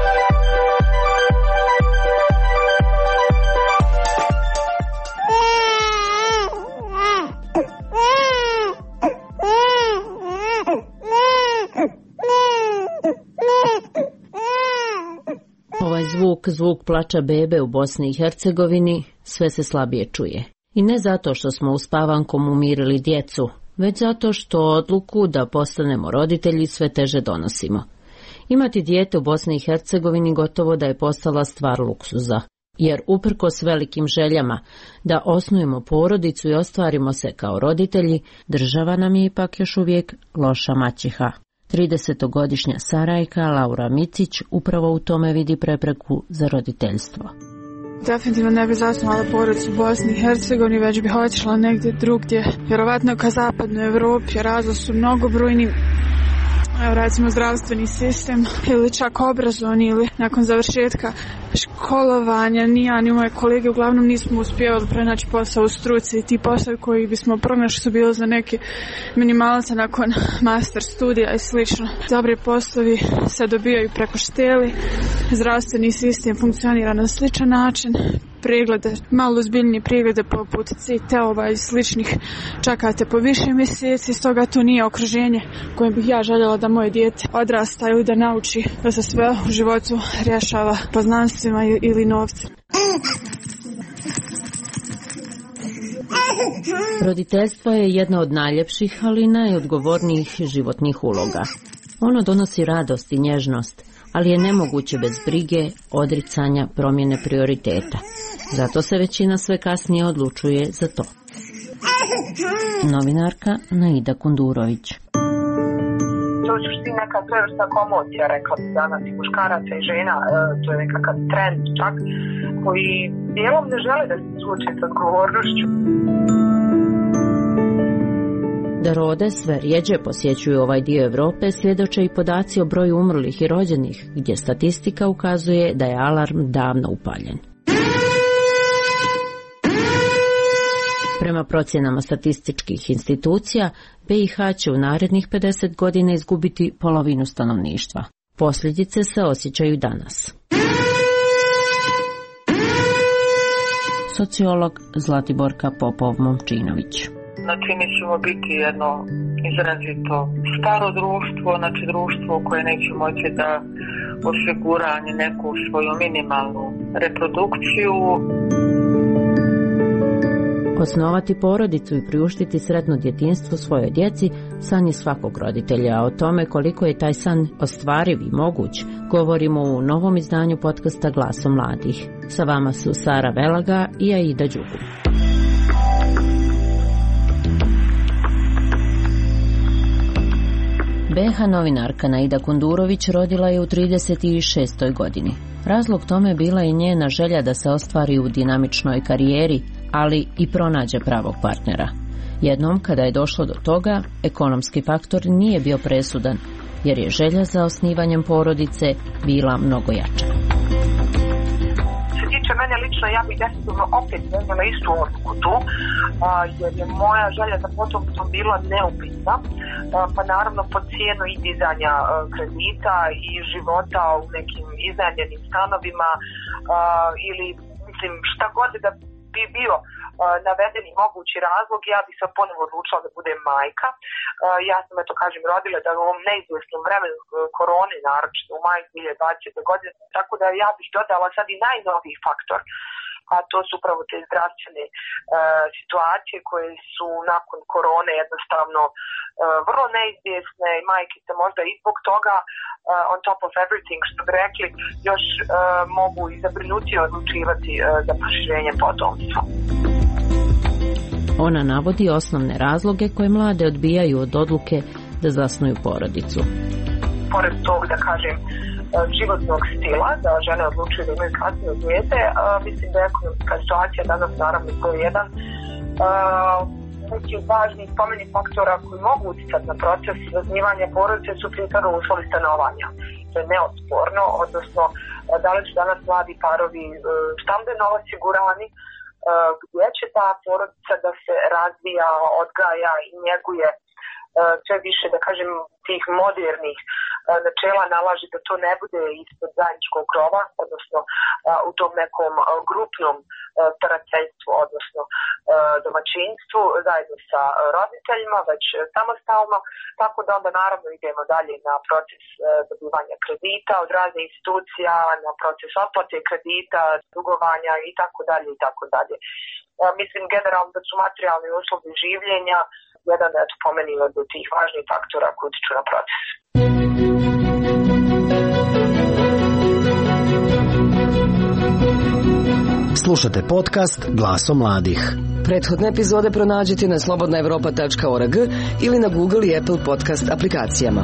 Ovaj zvuk, zvuk plača bebe u Bosni i Hercegovini, sve se slabije čuje. I ne zato što smo uspavankom umirili djecu, već zato što odluku da postanemo roditelji sve teže donosimo. Imati dijete u Bosni i Hercegovini gotovo da je postala stvar luksuza, jer uprkos velikim željama da osnujemo porodicu i ostvarimo se kao roditelji, država nam je ipak još uvijek loša maćeha. tridesetogodišnja Sarajka Laura Micić upravo u tome vidi prepreku za roditeljstvo. Definitivno ne bi zasnovala porodicu u Bosni i Hercegovini, već bi otišla negdje drugdje, vjerovatno ka zapadnoj Evropi. Razlozi su mnogobrojni, evo recimo zdravstveni sistem ili čak obrazovni, ili nakon završetka školovanja ni ja ni moje kolege uglavnom nismo uspjevali pronaći posao u struci i ti poslovi koji bismo pronašli su bili za neke minimalce nakon master studija i slično. Dobri poslovi se dobijaju preko šteli, zdravstveni sistem funkcionira na sličan način, preglede, malo ozbiljnije preglede poput C T-ova i sličnih čekate po više mjeseci, stoga to nije okruženje kojem bih ja željela da moje dijete odrasta ili da nauči da se sve u životu rješava poznanstvima ili novcem. Roditeljstvo je jedna od najljepših, ali i najodgovornijih životnih uloga. Ono donosi radost i nježnost, ali je nemoguće bez brige, odricanja, promjene prioriteta. Zato se većina sve kasnije odlučuje za to. Novinarka Naida Kundurović. To je suštini neka svojevrsna komocija, rekla bi danas, i muškaraca i žena, to je nekakav trend čak, koji dijelom ne žele da se suoče s odgovornošću. Da rode sve rjeđe posjećuju ovaj dio Europe svjedoče i podaci o broju umrlih i rođenih, gdje statistika ukazuje da je alarm davno upaljen. Prema procjenama statističkih institucija, B i H će u narednih pedeset godina izgubiti polovinu stanovništva. Posljedice se osjećaju danas. Sociolog Zlatiborka Popov-Momčinović. Znači, mi ćemo biti jedno izrazito staro društvo, znači društvo koje neće moći da osigura neku svoju minimalnu reprodukciju. Osnovati porodicu i priuštiti sretno djetinjstvo svojoj djeci san je svakog roditelja, a o tome koliko je taj san ostvariv i moguć govorimo u novom izdanju podcasta Glasom mladih. Sa vama su Sara Velaga i Aida Đugu. B H novinarka Naida Kundurović rodila je u trideset šestoj godini. Razlog tome bila je njena želja da se ostvari u dinamičnoj karijeri, ali i pronađe pravog partnera. Jednom, kada je došlo do toga, ekonomski faktor nije bio presudan, jer je želja za osnivanjem porodice bila mnogo jača. Mene lično, ja bih definitivno opet vezala istu odluku tu, jer je moja želja za potomstvom bila neupitna, pa naravno po cijenu i dizanja kredita i života u nekim iznajmljenim stanovima ili mislim šta god da bi bio navedeni mogući razlog, ja bih se ponovo odlučila da budem majka. Ja sam, eto kažem, rodila da u ovom neizvjesnom vremenu korone, naročito u maju dvije hiljade dvadesete. godine, tako da ja bih dodala sad i najnoviji faktor a to su upravo te zdravstvene e, situacije koje su nakon korone jednostavno e, vrlo neizvjesne i majke se možda i zbog toga e, on top of everything, što bi rekli, još e, mogu i zabrinutije odlučivati e, za proširenje potomstva. Ona navodi osnovne razloge koje mlade odbijaju od odluke da zasnuju porodicu. Pored tog, da kažem, životnog stila, da žene odlučuju da imaju kasnije dijete, mislim da je ekonomska situacija danas naravno broj jedan. Neki od važnih spomenih faktora koji mogu utjecati na proces zasnivanja porodice su prije toga uslovi stanovanja. To je neosporno, odnosno da li su danas mladi parovi stambeno osigurani, gdje će ta porodica da se razvija, odgaja i njeguje sve više, da kažem, tih modernih načela nalaže da to ne bude ispod zajedničkog krova, odnosno u tom nekom grupnom starateljstvu, odnosno domaćinstvu zajedno sa roditeljima, već samostalno, tako da onda naravno idemo dalje na proces dobivanja kredita od raznih institucija, na proces otplate kredita, dugovanja i tako dalje i tako dalje. Mislim generalno da su materijalni uslovi življenja jedan da je to pomenilo do tih važnih faktora koji utiču na proces. Slušate podcast Glaso mladih. Prethodne epizode pronađite na slobodna evropa tačka org ili na Google i Apple podcast aplikacijama.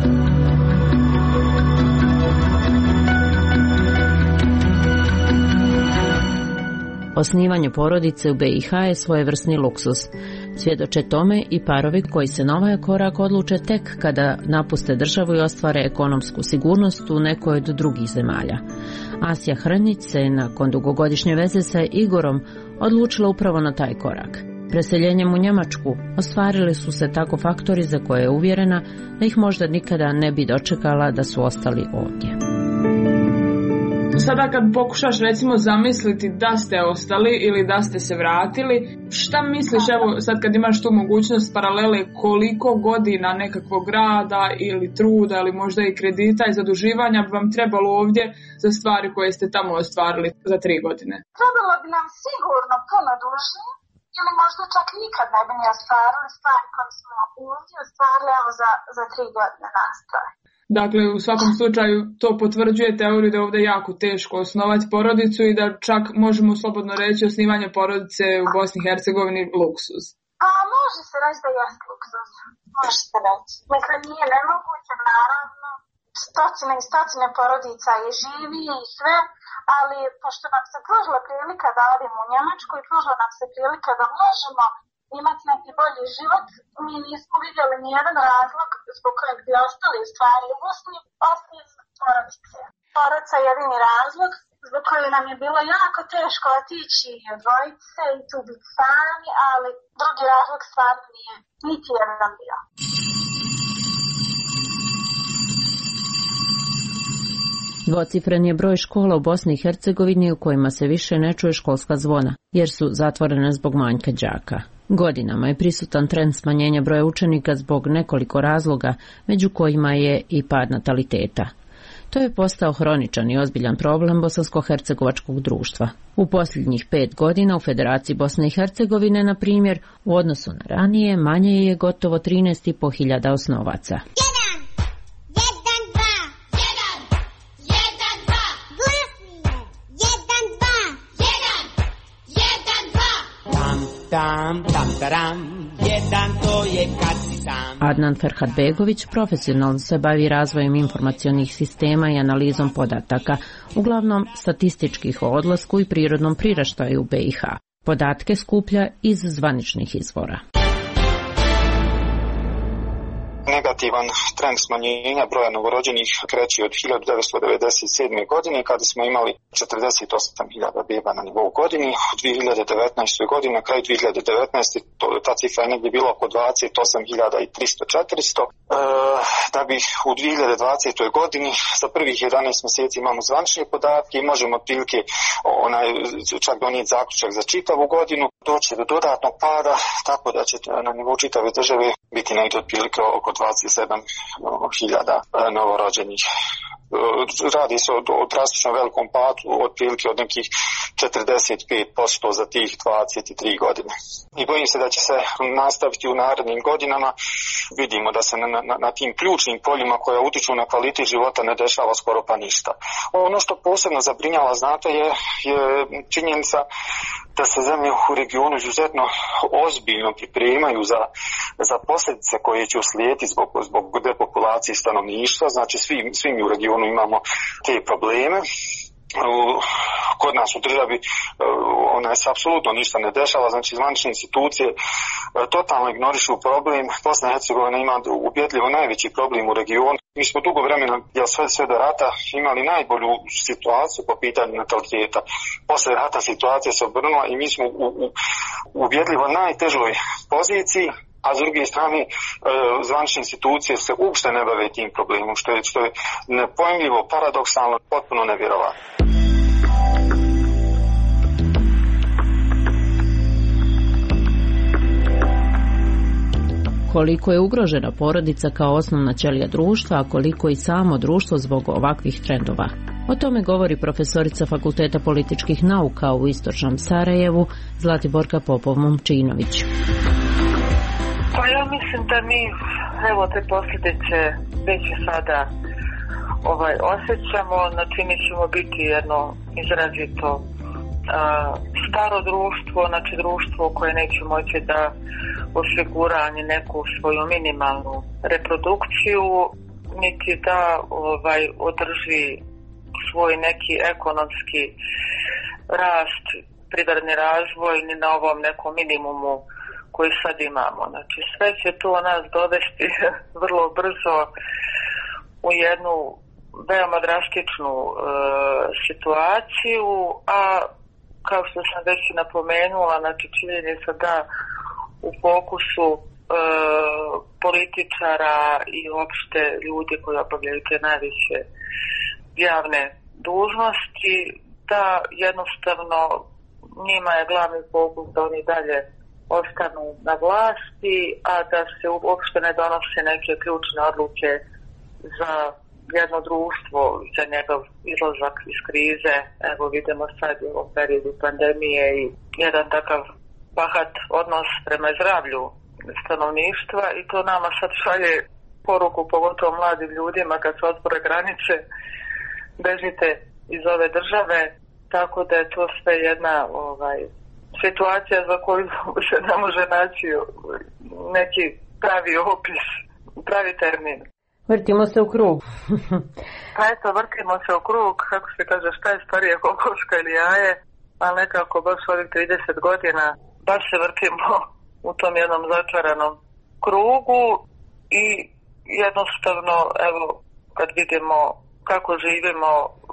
Osnivanje porodice u B i H je svojevrsni luksuz. Svjedoče tome i parovi koji se na ovaj korak odluče tek kada napuste državu i ostvare ekonomsku sigurnost u nekoj od drugih zemalja. Asija Hrnjić se nakon dugogodišnje veze sa Igorom odlučila upravo na taj korak. Preseljenjem u Njemačku ostvarili su se tako faktori za koje je uvjerena da ih možda nikada ne bi dočekala da su ostali ovdje. Sada kad pokušaš recimo zamisliti da ste ostali ili da ste se vratili, šta misliš, evo sad kad imaš tu mogućnost paralele, koliko godina nekakvog rada ili truda ili možda i kredita i zaduživanja bi vam trebalo ovdje za stvari koje ste tamo ostvarili za tri godine? Trebalo bi nam sigurno puno duže ili možda čak nikad ne bi ni ostvarili stvari koje smo ovdje ostvarili evo za, za tri godine nastoje. Dakle, u svakom slučaju to potvrđuje teoriju da je ovdje jako teško osnovati porodicu i da čak možemo slobodno reći osnivanje porodice u Bosni i Hercegovini luksuz. Pa može se reći da je luksuz, može se reći. Mislim, nije nemoguće, naravno, stotine i stotine porodica je živi i sve, ali pošto nam se pružila prilika da odimo u Njemačku i pružila nam se prilika da možemo imati neki bolji život, mi nismo vidjeli nijedan razlog zbog kojeg bi ostali u stvari u Bosni, osim porodice. Porodica je jedini razlog zbog kojeg nam je bilo jako teško otići i odvojiti se i tu biti sami, ali drugi razlog stvarno nije niti jedan bio. Dvocifren je broj škola u Bosni i Hercegovini u kojima se više ne čuje školska zvona, jer su zatvorene zbog manjka đaka. Godinama je prisutan trend smanjenja broja učenika zbog nekoliko razloga, među kojima je i pad nataliteta. To je postao hroničan i ozbiljan problem bosansko-hercegovačkog društva. U posljednjih pet godina u Federaciji Bosne i Hercegovine, na primjer, u odnosu na ranije, manje je gotovo trinaest i po hiljada osnovaca. Tam, tam, taram, jedan to je kad si sam. Adnan Ferhatbegović profesionalno se bavi razvojem informacionih sistema i analizom podataka, uglavnom statističkih o odlasku i prirodnom priraštaju u B i H. Podatke skuplja iz zvaničnih izvora. Negativan trend smanjenja broja novorođenih kreće od hiljadu devetsto devedeset sedme. godine kada smo imali četrdeset osam hiljada beba na nivou godini. U dvije hiljade devetnaestoj. godini, na kraju dvije hiljade devetnaeste. To, ta cifra je negdje bila oko dvadeset osam hiljada tristo do četiristo. E, da bi u dvije hiljade dvadesetoj. godini za prvih jedanaest mjeseci imamo zvanične podatke i možemo otprilike onaj, čak donijeti zaključak za čitavu godinu. Doći do dodatnog pada, tako da će na nivou čitave države biti negdje otprilike oko dvadeset sedam hiljada novorođenih radi se o, o drastično velikom padu, otprilike od nekih četrdeset pet posto za tih dvadeset tri godine. I bojim se da će se nastaviti u narednim godinama. Vidimo da se na, na, na tim ključnim poljima koja utiču na kvalitet života ne dešava skoro pa ništa. Ono što posebno zabrinjava, znate, je, je činjenica da se zemlje u regionu izuzetno ozbiljno pripremaju za, za posljedice koje će uslijediti zbog, zbog depopulacije stanovništva. Znači svi, svi mi u regionu imamo te probleme. Kod nas u državi ona se apsolutno ništa ne dešava, znači zvanične institucije totalno ignorišu problem. Bosna i Hercegovina ima ubjedljivo najveći problem u regionu. Mi smo dugo vremena, ja sve, sve do rata, imali najbolju situaciju po pitanju nataliteta. Posle rata situacija se obrnula i mi smo u, u ubjedljivo najtežoj poziciji, a s druge strane zvanične institucije se uopšte ne bave tim problemom, što je, što je nepojmljivo, paradoksalno, potpuno nevjerovatno. Koliko je ugrožena porodica kao osnovna ćelija društva, a koliko i samo društvo zbog ovakvih trendova. O tome govori profesorica Fakulteta političkih nauka u Istočnom Sarajevu Zlatiborka Popov-Momčinović. Pa ja mislim da mi evo te posljedice već sada ovaj, osjećamo, znači mi ćemo biti jedno izrazito a, staro društvo, znači društvo koje neće moći da osigura ni neku svoju minimalnu reprodukciju, niti da ovaj, održi svoj neki ekonomski rast, privredni razvoj, ni na ovom nekom minimumu koji sad imamo. Znači sve će to nas dovesti vrlo brzo u jednu veoma drastičnu e, situaciju, a kao što sam već napomenula, znači činjenica da u fokusu e, političara i uopšte ljudi koji obavljaju te najviše javne dužnosti, da jednostavno njima je glavni fokus da oni dalje ostanu na vlasti, a da se uopšte ne donose neke ključne odluke za jedno društvo, za njegov izlazak iz krize. Evo vidimo sad u ovom periodu pandemije i jedan takav bahat odnos prema zdravlju stanovništva i to nama sad šalje poruku, pogotovo mladim ljudima kad se otvore granice, bežite iz ove države, tako da je to sve jedna ovaj, situacija za koju se ne može naći neki pravi opis, pravi termin. Vrtimo se u krug. Pa eto, vrtimo se u krug, kako se kaže, šta je starije, kokoška ili jaje, ali nekako baš ovih trideset godina baš se vrtimo u tom jednom začaranom krugu i jednostavno, evo, kad vidimo kako živimo,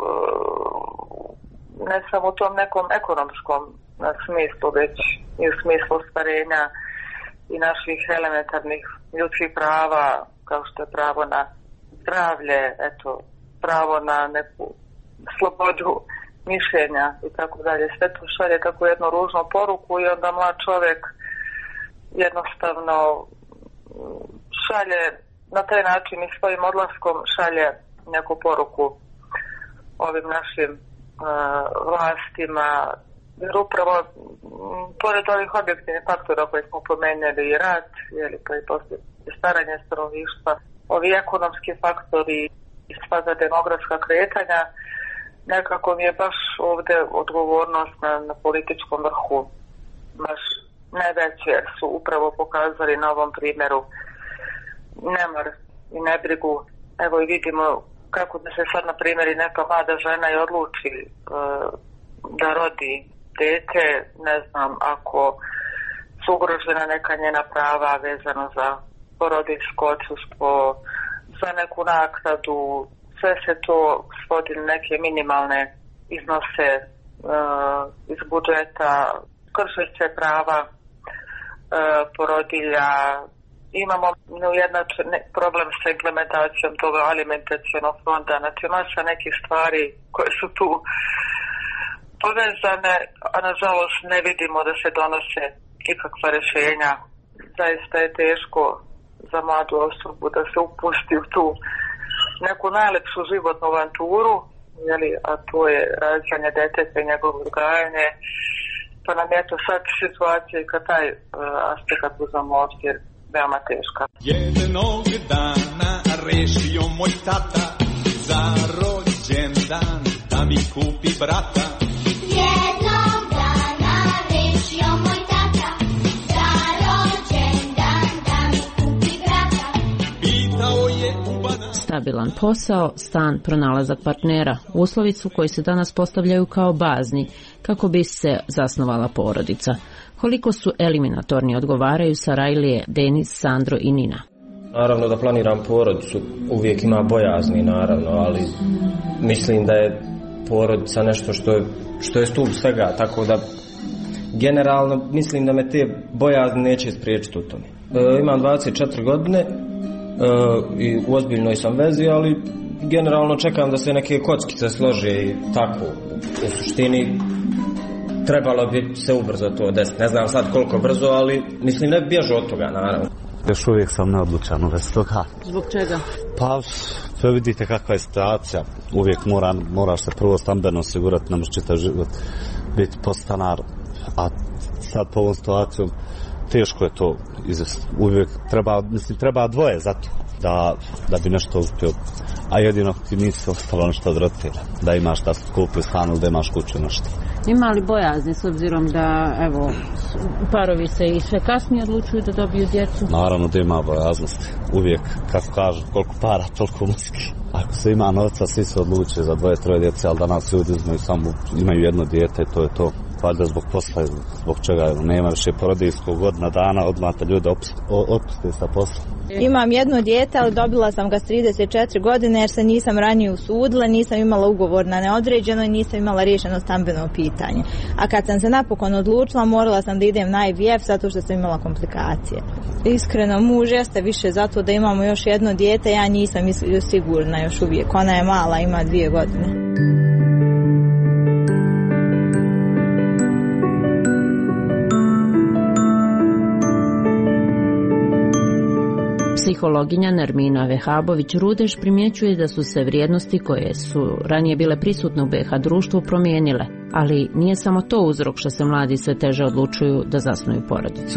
ne samo u tom nekom ekonomskom smislu, već i u smislu ostvarenja i naših elementarnih ljudskih prava, kao što je pravo na zdravlje, eto, pravo na neku slobodu mišljenja i tako dalje. Sve to šalje tako jednu ružnu poruku i onda mlad čovjek jednostavno šalje na taj način i svojim odlaskom šalje neku poruku ovim našim uh, vlastima, jer upravo m, pored ovih objektivnih faktora koje smo pomenuli i rat, jeli, pa i poslije staranje stanovništva, ovi ekonomski faktori i sva za demografska kretanja, nekako mi je baš ovdje odgovornost na, na političkom vrhu baš najveće, jer su upravo pokazali na ovom primjeru nemar i nebrigu. Evo i vidimo kako da se sad, na primjer, i neka mlada žena i odluči e, da rodi dete, ne znam, ako su ugrožena neka njena prava vezano za porodiljsko odsustvo, za neku naknadu, sve se to svodi na neke minimalne iznose e, iz budžeta, krše se prava e, porodilja. Imamo neujednačen problem sa implementacijom toga alimentacionog fonda, znači masa nekih stvari koje su tu povezane, a nažalost ne vidimo da se donose ikakva rješenja. Zaista je teško za mladu osobu da se upusti u tu neku najlepšu životnu avanturu, jeli, a to je rađanje deteta i njegovo odgajanje. Pa nam je to sad situacija i kad taj uh, aspekt uzmemo obzir veoma teška. Jednog dana rešio moj tata za rođendan da mi kupi brata. Jednog dana rešio moj tata za rođendan da mi kupi brata. Pitao je ubana. Stabilan posao, stan, pronalazak partnera, uslovi su koji se danas postavljaju kao bazni kako bi se zasnovala porodica. Koliko su eliminatorni odgovaraju Sarajlije, Denis, Sandro i Nina. Naravno da planiram porodicu, uvijek ima bojazni naravno, ali mislim da je porodica nešto što je, što je stup svega, tako da generalno mislim da me te bojazni neće spriječiti u tome. E, imam dvadeset četiri godine e, i u ozbiljnoj sam vezi, ali generalno čekam da se neke kockice slože i tako. U suštini trebalo bi se ubrzo to desiti. Ne znam sad koliko brzo, ali mislim ne bježu od toga, naravno. Još uvijek sam neodlučan u vezi toga. Zbog čega? Pa, to vidite kakva je situacija. Uvijek mora, moraš se prvo stambeno osigurati, ne možeš čitav život biti podstanar. A sad po ovom situacijom teško je to izvesti. Uvijek treba, mislim, treba dvoje za to. Da, da bi nešto uspio, a jedino ti nisi ostalo nešto od roditelja, da imaš da kupi stan ili da imaš kuću nešto. Ima li bojazni s obzirom da evo parovi se i sve kasnije odlučuju da dobiju djecu? Naravno da ima bojaznosti, uvijek kako kažu koliko para toliko muski. Ako se ima novca svi se odluče za dvoje, troje djece, ali danas ljudi imaju samo imaju jedno dijete, to je to. Valjda zbog posla, zbog čega nema više porodiljskog godina dana, odmah te ljude otpuste sa posla. Imam jedno dijete, ali dobila sam ga s trideset četiri godine jer se nisam ranije usudila, nisam imala ugovor na neodređeno i nisam imala riješeno stambeno pitanje. A kad sam se napokon odlučila, morala sam da idem na I V F zato što sam imala komplikacije. Iskreno, muž jeste više zato da imamo još jedno dijete, ja nisam sigurna još uvijek. Ona je mala, ima dvije godine. Psihologinja Nermina Vehabović-Rudeš primjećuje da su se vrijednosti koje su ranije bile prisutne u B H društvu promijenile, ali nije samo to uzrok što se mladi sve teže odlučuju da zasnuju porodicu.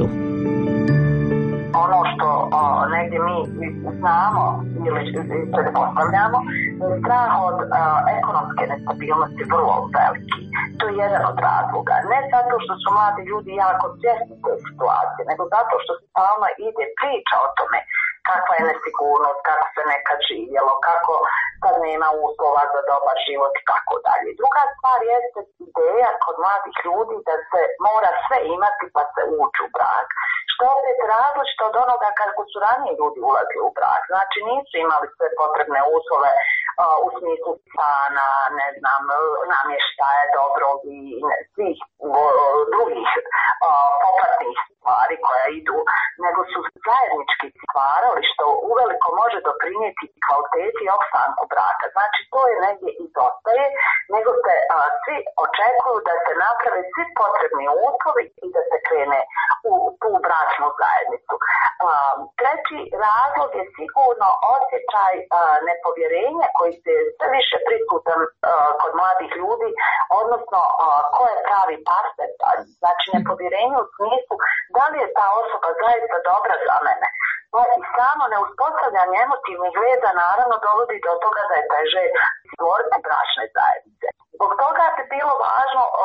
Ono što o, negdje mi znamo ili pretpostavljamo, strah od o, ekonomske nestabilnosti vrlo veliki. To je jedan od razloga. Ne zato što su mladi ljudi jako svjesni te situacije, nego zato što se stalno ide priča o tome kakva je nesigurnost, kako se nekad živjelo, kako sad nema uslova za dobar život i tako dalje. Druga stvar jeste ideja kod mladih ljudi da se mora sve imati pa se ući u brak. Što opet različito od onoga kako su ranije ljudi ulazili u brak. Znači nisu imali sve potrebne uslove uh, u smislu stana, ne znam, namještaja dobrog i ne, svih uh, drugih uh, popratnih stvari koja idu, nego su zajednički stvarali što uveliko može doprinijeti kvaliteti i opstanku braka. Znači to je negdje izostaje, nego se a, svi očekuju da se naprave svi potrebni uslovi i da se krene u tu bračnu zajednicu. A, treći razlog je sigurno osjećaj a, nepovjerenja koji se sve više prisutan a, kod mladih ljudi, odnosno a, ko je pravi partner. Znači nepovjerenje u smislu da li je ta osoba zaista dobra za mene. Pa i samo neuspostavljanje emotivnih veza naravno dovodi do toga da je teže stvoriti bračne zajednice. Zbog toga bi bilo važno o,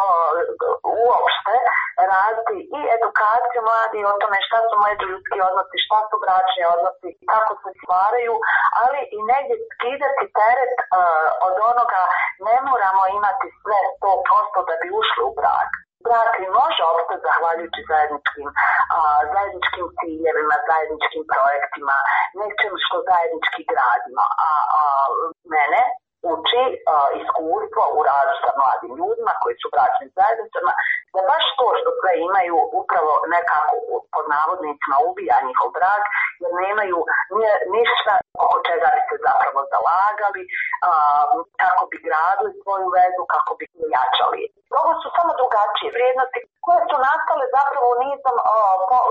uopšte raditi i edukaciju mladih o tome šta su međuljudski odnosi, šta su bračni odnosi, kako se stvaraju, ali i negdje skidati teret o, od onoga ne moramo imati sve sto posto da bi ušli u brak. Brak i može opstati zahvaljujući zajedničkim, a, zajedničkim ciljevima, zajedničkim projektima, nečem što zajednički gradimo. A, a mene uči a, iskustvo u radu sa mladim ljudima koji su bračnim zajednicama, da baš to što sve imaju upravo nekako pod navodnicima ubija njihov brak, jer nemaju ništa oko čega bi se zapravo zalagali, a, kako bi gradili svoju vezu, kako bi jačali. Ovo su samo drugačije vrijednosti koje su nastale zapravo nizom poremećaja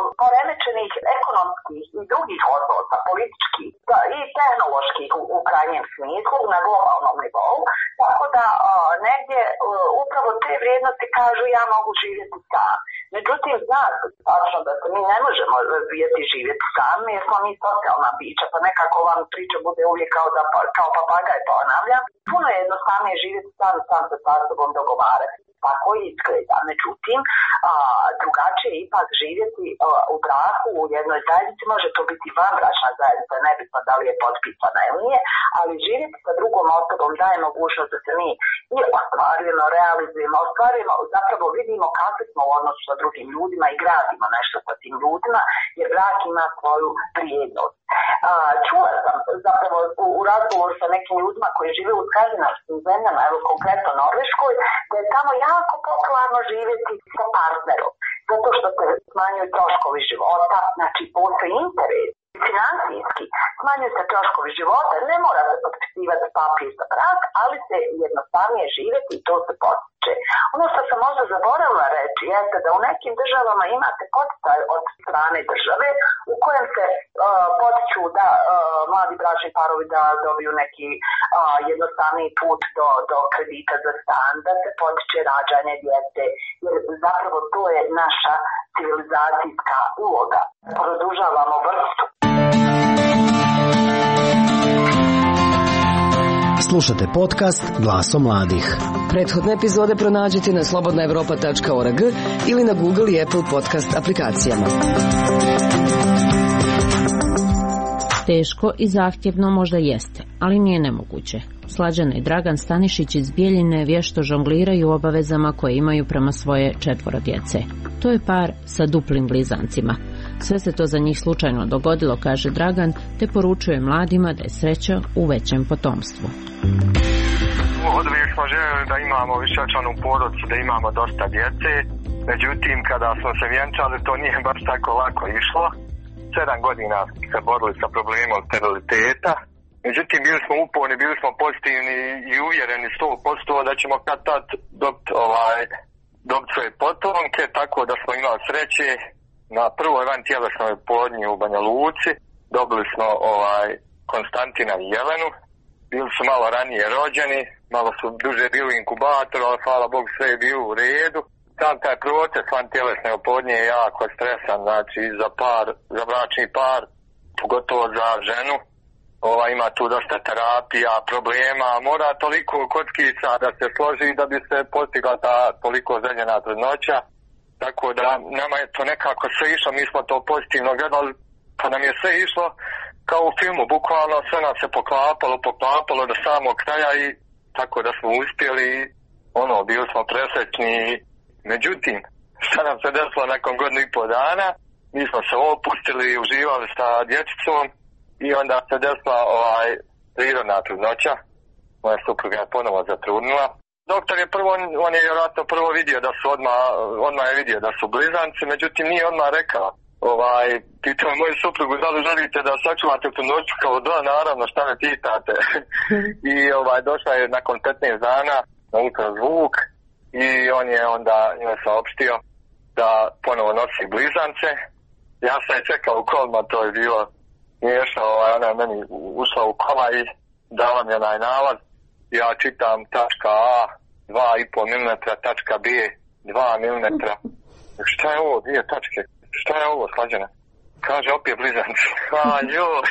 poremećenih ekonomskih i drugih odnosa, političkih i tehnoloških u, u krajnjem smislu na globalnom nivou, tako da a, negdje a, upravo te vrijednosti kažu ja mogu živjeti sam. Međutim, znate tačno da se mi ne možemo razvijeti živjeti sami, jer smo mi socijalna bića, pa nekako vam priča bude uvijek kao, da, kao papagaj ponavljam. Puno je jednostavnije živjeti sam i sam se sa sobom dogovarati. Tako izgleda. Međutim, a, drugačije je ipak živjeti a, u braku, u jednoj zajednici, može to biti vanbračna zajednica, nebitno da li je potpisana ili nije, ali živjeti sa drugom osobom daje mogućnost da se mi i ostvarujemo, realizujemo, ostvarujemo, zapravo vidimo kakvi smo u odnosu sa drugim ljudima i gradimo nešto sa tim ljudima, jer brak ima svoju vrijednost. A, čula sam zapravo u, u razgovoru sa nekim ljudima koji žive u skandinavskim zemljama, evo konkretno Norveškoj, da je tamo jako popularno živjeti sa partnerom, zato što se smanjuju troškovi života, znači postoji interes financijski, smanjuju se troškovi života, ne mora se potpisivati papir za brak, ali se jednostavnije živjeti i to se potiče. Ono što sam možda zaboravila reći jeste da u nekim državama imate poticaj od strane države u kojem se uh, potiču da uh, mladi bračni parovi da dobiju neki uh, jednostavniji put do, do kredita za stan, da se potiče rađanje djece, jer zapravo to je naša civilizacijska uloga. Produžavamo vrstu. Slušate podcast Glasom mladih. Prethodne epizode pronađite na slobodna evropa tačka org ili na Google i Apple podcast aplikacijama. Teško i zahtjevno možda jeste, ali nije nemoguće. Slađana i Dragan Stanišić iz Bijeljine vješto žongliraju obavezama koje imaju prema svoje četvoro djece. To je par sa duplim blizancima. Sve se to za njih slučajno dogodilo, kaže Dragan, te poručuje mladima da je sreća u većem potomstvu. Od uvijek smo željeli da imamo višečlanu porodicu, da imamo dosta djece, međutim kada smo se vjenčali to nije baš tako lako išlo. Sedam godina se borili sa problemom steriliteta, međutim bili smo uporni, bili smo pozitivni i uvjereni sto posto da ćemo kad tad dobiti ovaj, dobit svoje potomke, tako da smo imali sreće. Na prvoj vantjelesnoj plodnji u Banja Luci dobili smo ovaj Konstantina i Jelenu. Bili su malo ranije rođeni, malo su duže bili u inkubatoru, ali hvala Bogu sve je bilo u redu. Sam taj proces vantjelesne oplodnje je jako stresan, znači za par, za bračni par, pogotovo za ženu. Ova, ima tu dosta terapija, problema, mora toliko kockica da se složi da bi se postigla ta toliko željena trudnoća. Tako da nama je to nekako sve išlo, mi smo to pozitivno gledali, pa nam je sve išlo kao u filmu, bukvalno sve nam se poklapalo, poklapalo do samog kraja i tako da smo uspjeli, ono, bili smo presrećni. Međutim, šta nam se desilo nakon godinu i pol dana, mi smo se opustili, uživali sa dječicom i onda se desila ovaj prirodna trudnoća, moja supruga je ponovo zatrudnila. Doktor je prvo, on je vjerojatno prvo vidio da su odmah, odmah je vidio da su blizanci, međutim nije odmah rekao. Ovaj, pitao moju suprugu da li želite da sačuvate tu noću, kao da, naravno, šta me pitate. I ovaj, došla je nakon petnaest dana na ultrazvuk i on je onda njoj saopštio da ponovo nosi blizance. Ja sam je čekao u kolima, to je bilo smiješno, ovaj, ona je meni ušla u kola i dala mi onaj nalaz. Ja čitam tačka A dva i pol milimetra, tačka B dva milimetra. Šta je ovo, dvije tačke? Šta je ovo, Slađana? Kaže, opet blizanci. A, joj.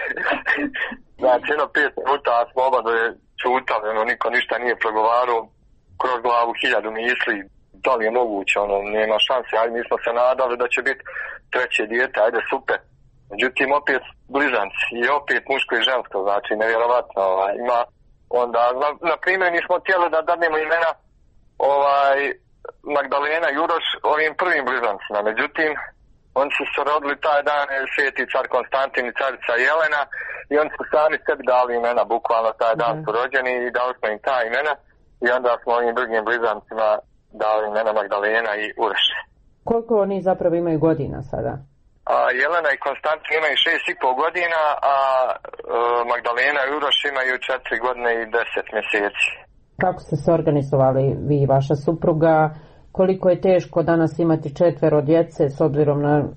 Znači, jedno pet minuta smo oba da je čutali, ono, niko ništa nije progovarao, kroz glavu hiljadu misli, da li je moguće, ono, nema šanse, ajde, mi smo se nadali da će biti treće dijete, ajde, super. Međutim, opet blizanci i opet muško i žensko, znači, nevjerovatno, ovaj, ima, onda, na, na primjer, mi smo htjeli da dadnemo imena, ovaj, Magdalena i Uroš ovim prvim blizancima, međutim, oni su se rodili taj dan, sveti car Konstantin i carica Jelena, i oni su sami sebi dali imena, bukvalno taj dan mm. su rođeni i dali smo im ta imena, i onda smo ovim drugim blizancima dali imena Magdalena i Uroš. Koliko oni zapravo imaju godina sada? A, Jelena i Konstantin imaju šest i pol godina, a e, Magdalena i Uroš imaju četiri godine i deset mjeseci. Kako ste se organizovali vi i vaša supruga? Koliko je teško danas imati četvero djece s obzirom na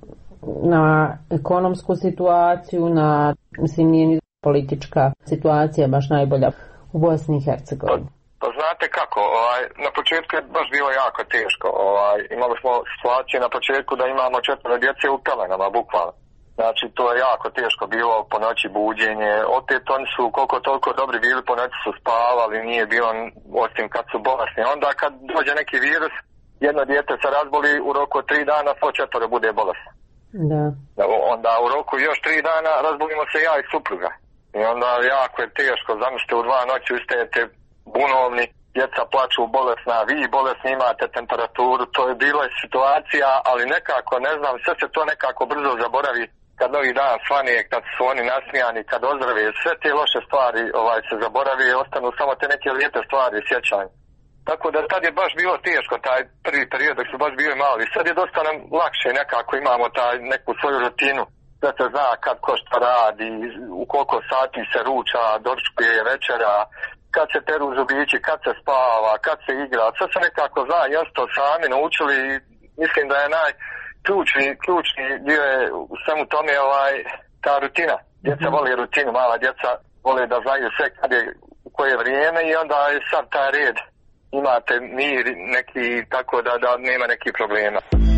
na ekonomsku situaciju, na, mislim, nije ni politička situacija baš najbolja u Bosni i Hercegovini. Pa znate kako, ovaj, na početku je baš bilo jako teško. Ovaj, imali smo situaciju na početku da imamo četvero djece u pelenama, bukvalno. Znači, to je jako teško bilo po noći buđenje. Opet oni su koliko toliko dobri bili, po noći su spavali, nije bilo osim kad su bolesni. Onda kad dođe neki virus, jedno dijete se razboli, u roku od tri dana svo četvero bude bolesno. Da. Onda u roku još tri dana razbolimo se ja i supruga. I onda jako je teško, zamislite u dva noći ustajete bunovni, djeca plaču bolesna, vi bolesni imate temperaturu, to je bila situacija, ali nekako, ne znam, sve se to nekako brzo zaboravi kad novi dan svane, kad su oni nasmijani, kad ozdrave, sve te loše stvari ovaj, se zaboravi i ostanu samo te neke lijepe stvari, sjećanje. Tako da tad je baš bilo teško, taj prvi period dok su baš bili mali. Sad je dosta nam lakše, nekako imamo taj neku svoju rutinu, da se zna kad ko šta radi, u koliko sati se ruča, doručkuje, večera, kad se peru zubići, kad se spava, kad se igra, sve se nekako zna, jasno sami naučili i mislim da je najključni ključni dio je u svemu tome ovaj, ta rutina. Djeca vole rutinu, mala djeca vole da znaju sve kad je, u koje vrijeme i onda je sad taj red. Imate mir neki, tako da, da nema nekih problema.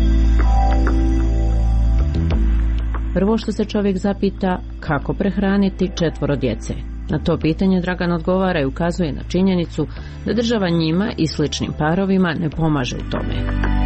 Prvo što se čovjek zapita, kako prehraniti četvoro djece. Na to pitanje Dragan odgovara i ukazuje na činjenicu da država njima i sličnim parovima ne pomaže u tome.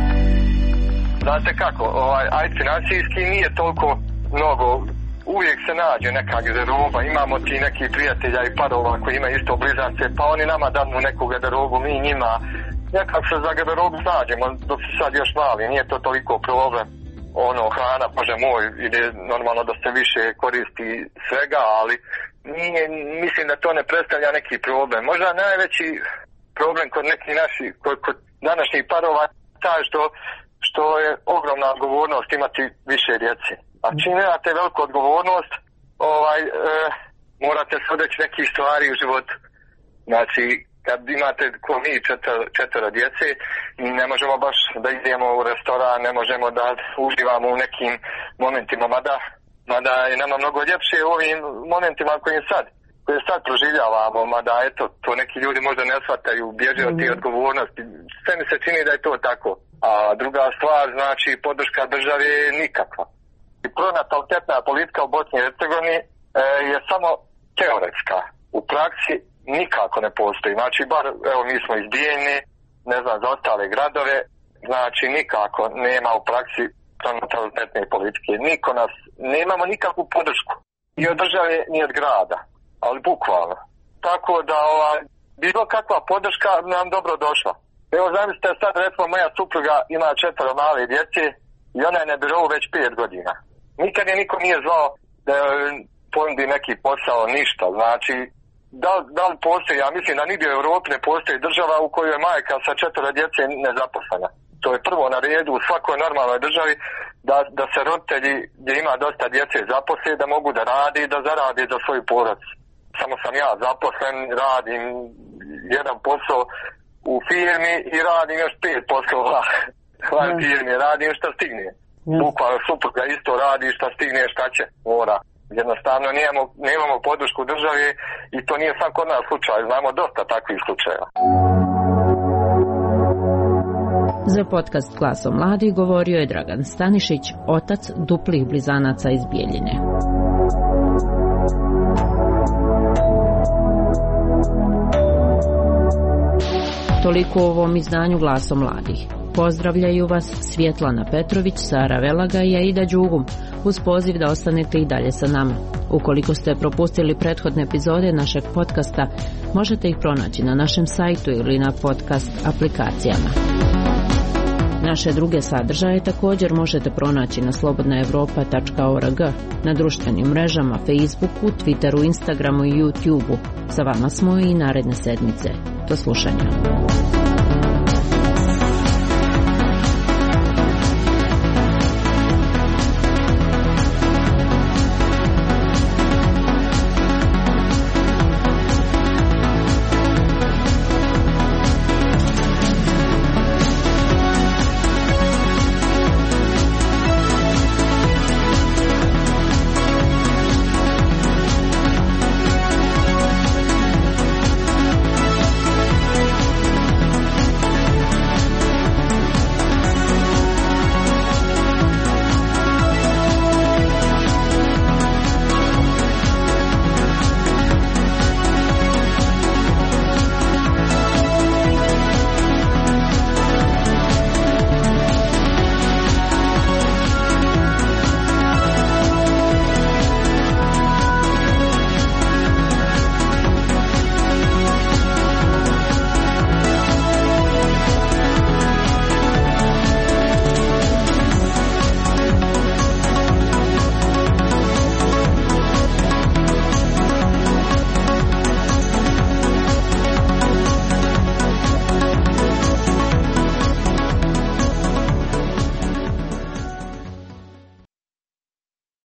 Znate kako, ovaj, aj financijski nije toliko mnogo, uvijek se nađe neka garderoba, imamo ti neki prijatelja i parova koji imaju isto blizance, pa oni nama danu neku garderobu, mi njima, nekako se za garderobu nađemo, dok su sad još mali, nije to toliko problem. Ono, hrana, bože moj, ide normalno da se više koristi svega, ali nije, mislim da to ne predstavlja neki problem. Možda najveći problem kod nekih naših, kod, kod današnjih parova, taj što, što je ogromna odgovornost imati više djece. A čim imate veliku odgovornost, ovaj, e, morate se odreći nekih stvari u životu. Znači, kad imate ko mi četvero, četvero djece, ne možemo baš da idemo u restoran, ne možemo da uživamo u nekim momentima, mada, mada je nama mnogo ljepše u ovim momentima kojim sad, koje sad proživljavamo, mada eto, to neki ljudi možda ne shvataju, bježe od tih odgovornosti. Sve mi se čini da je to tako. A druga stvar, znači, podrška države je nikakva. I pronatalitetna politika u Bosni i Hercegovini e, je samo teoretska. U praksi nikako ne postoji. Znači, bar, evo, mi smo izbijeni, ne znam, za ostale gradove, znači, nikako nema u praksi pronatalitetne politike. Niko nas, nemamo nikakvu podršku. I od države, ni od grada. Ali bukvalno. Tako da, ova, bilo kakva podrška nam dobro došla. Evo, zamislite, sad, recimo, moja supruga ima četvero male djece i ona je na birovu već pet godina. Nikad je niko nije zvao da ponudi neki posao, ništa. Znači, da, da li postoji, ja mislim da nigdje u Europi ne postoji država u kojoj je majka sa četvero djece nezaposlena. To je prvo na redu u svakoj normalnoj državi da, da se roditelji gdje ima dosta djece zaposle, da mogu da radi i da zaradi za svoju porodicu. Samo sam ja zaposlen, radim jedan posao u firmi i radim još pet poslova. Hvala firmi, radim što stigne. Bukvalno supruga isto radi šta stigne, šta će, mora. Jednostavno nemamo, nemamo podršku države i to nije sam kod nas slučaj, znamo dosta takvih slučajeva. Za podcast Glasom mladih govorio je Dragan Stanišić, otac duplih blizanaca iz Bijeljine. Toliko u ovom izdanju Glasom mladih. Pozdravljaju vas Svjetlana Petrović, Sara Velaga i Aida Đugum, uz poziv da ostanete i dalje sa nama. Ukoliko ste propustili prethodne epizode našeg podcasta, možete ih pronaći na našem sajtu ili na podcast aplikacijama. Naše druge sadržaje također možete pronaći na slobodna evropa tačka org, na društvenim mrežama Facebooku, Twitteru, Instagramu i YouTubeu. Sa vama smo i naredne sedmice. Do slušanja.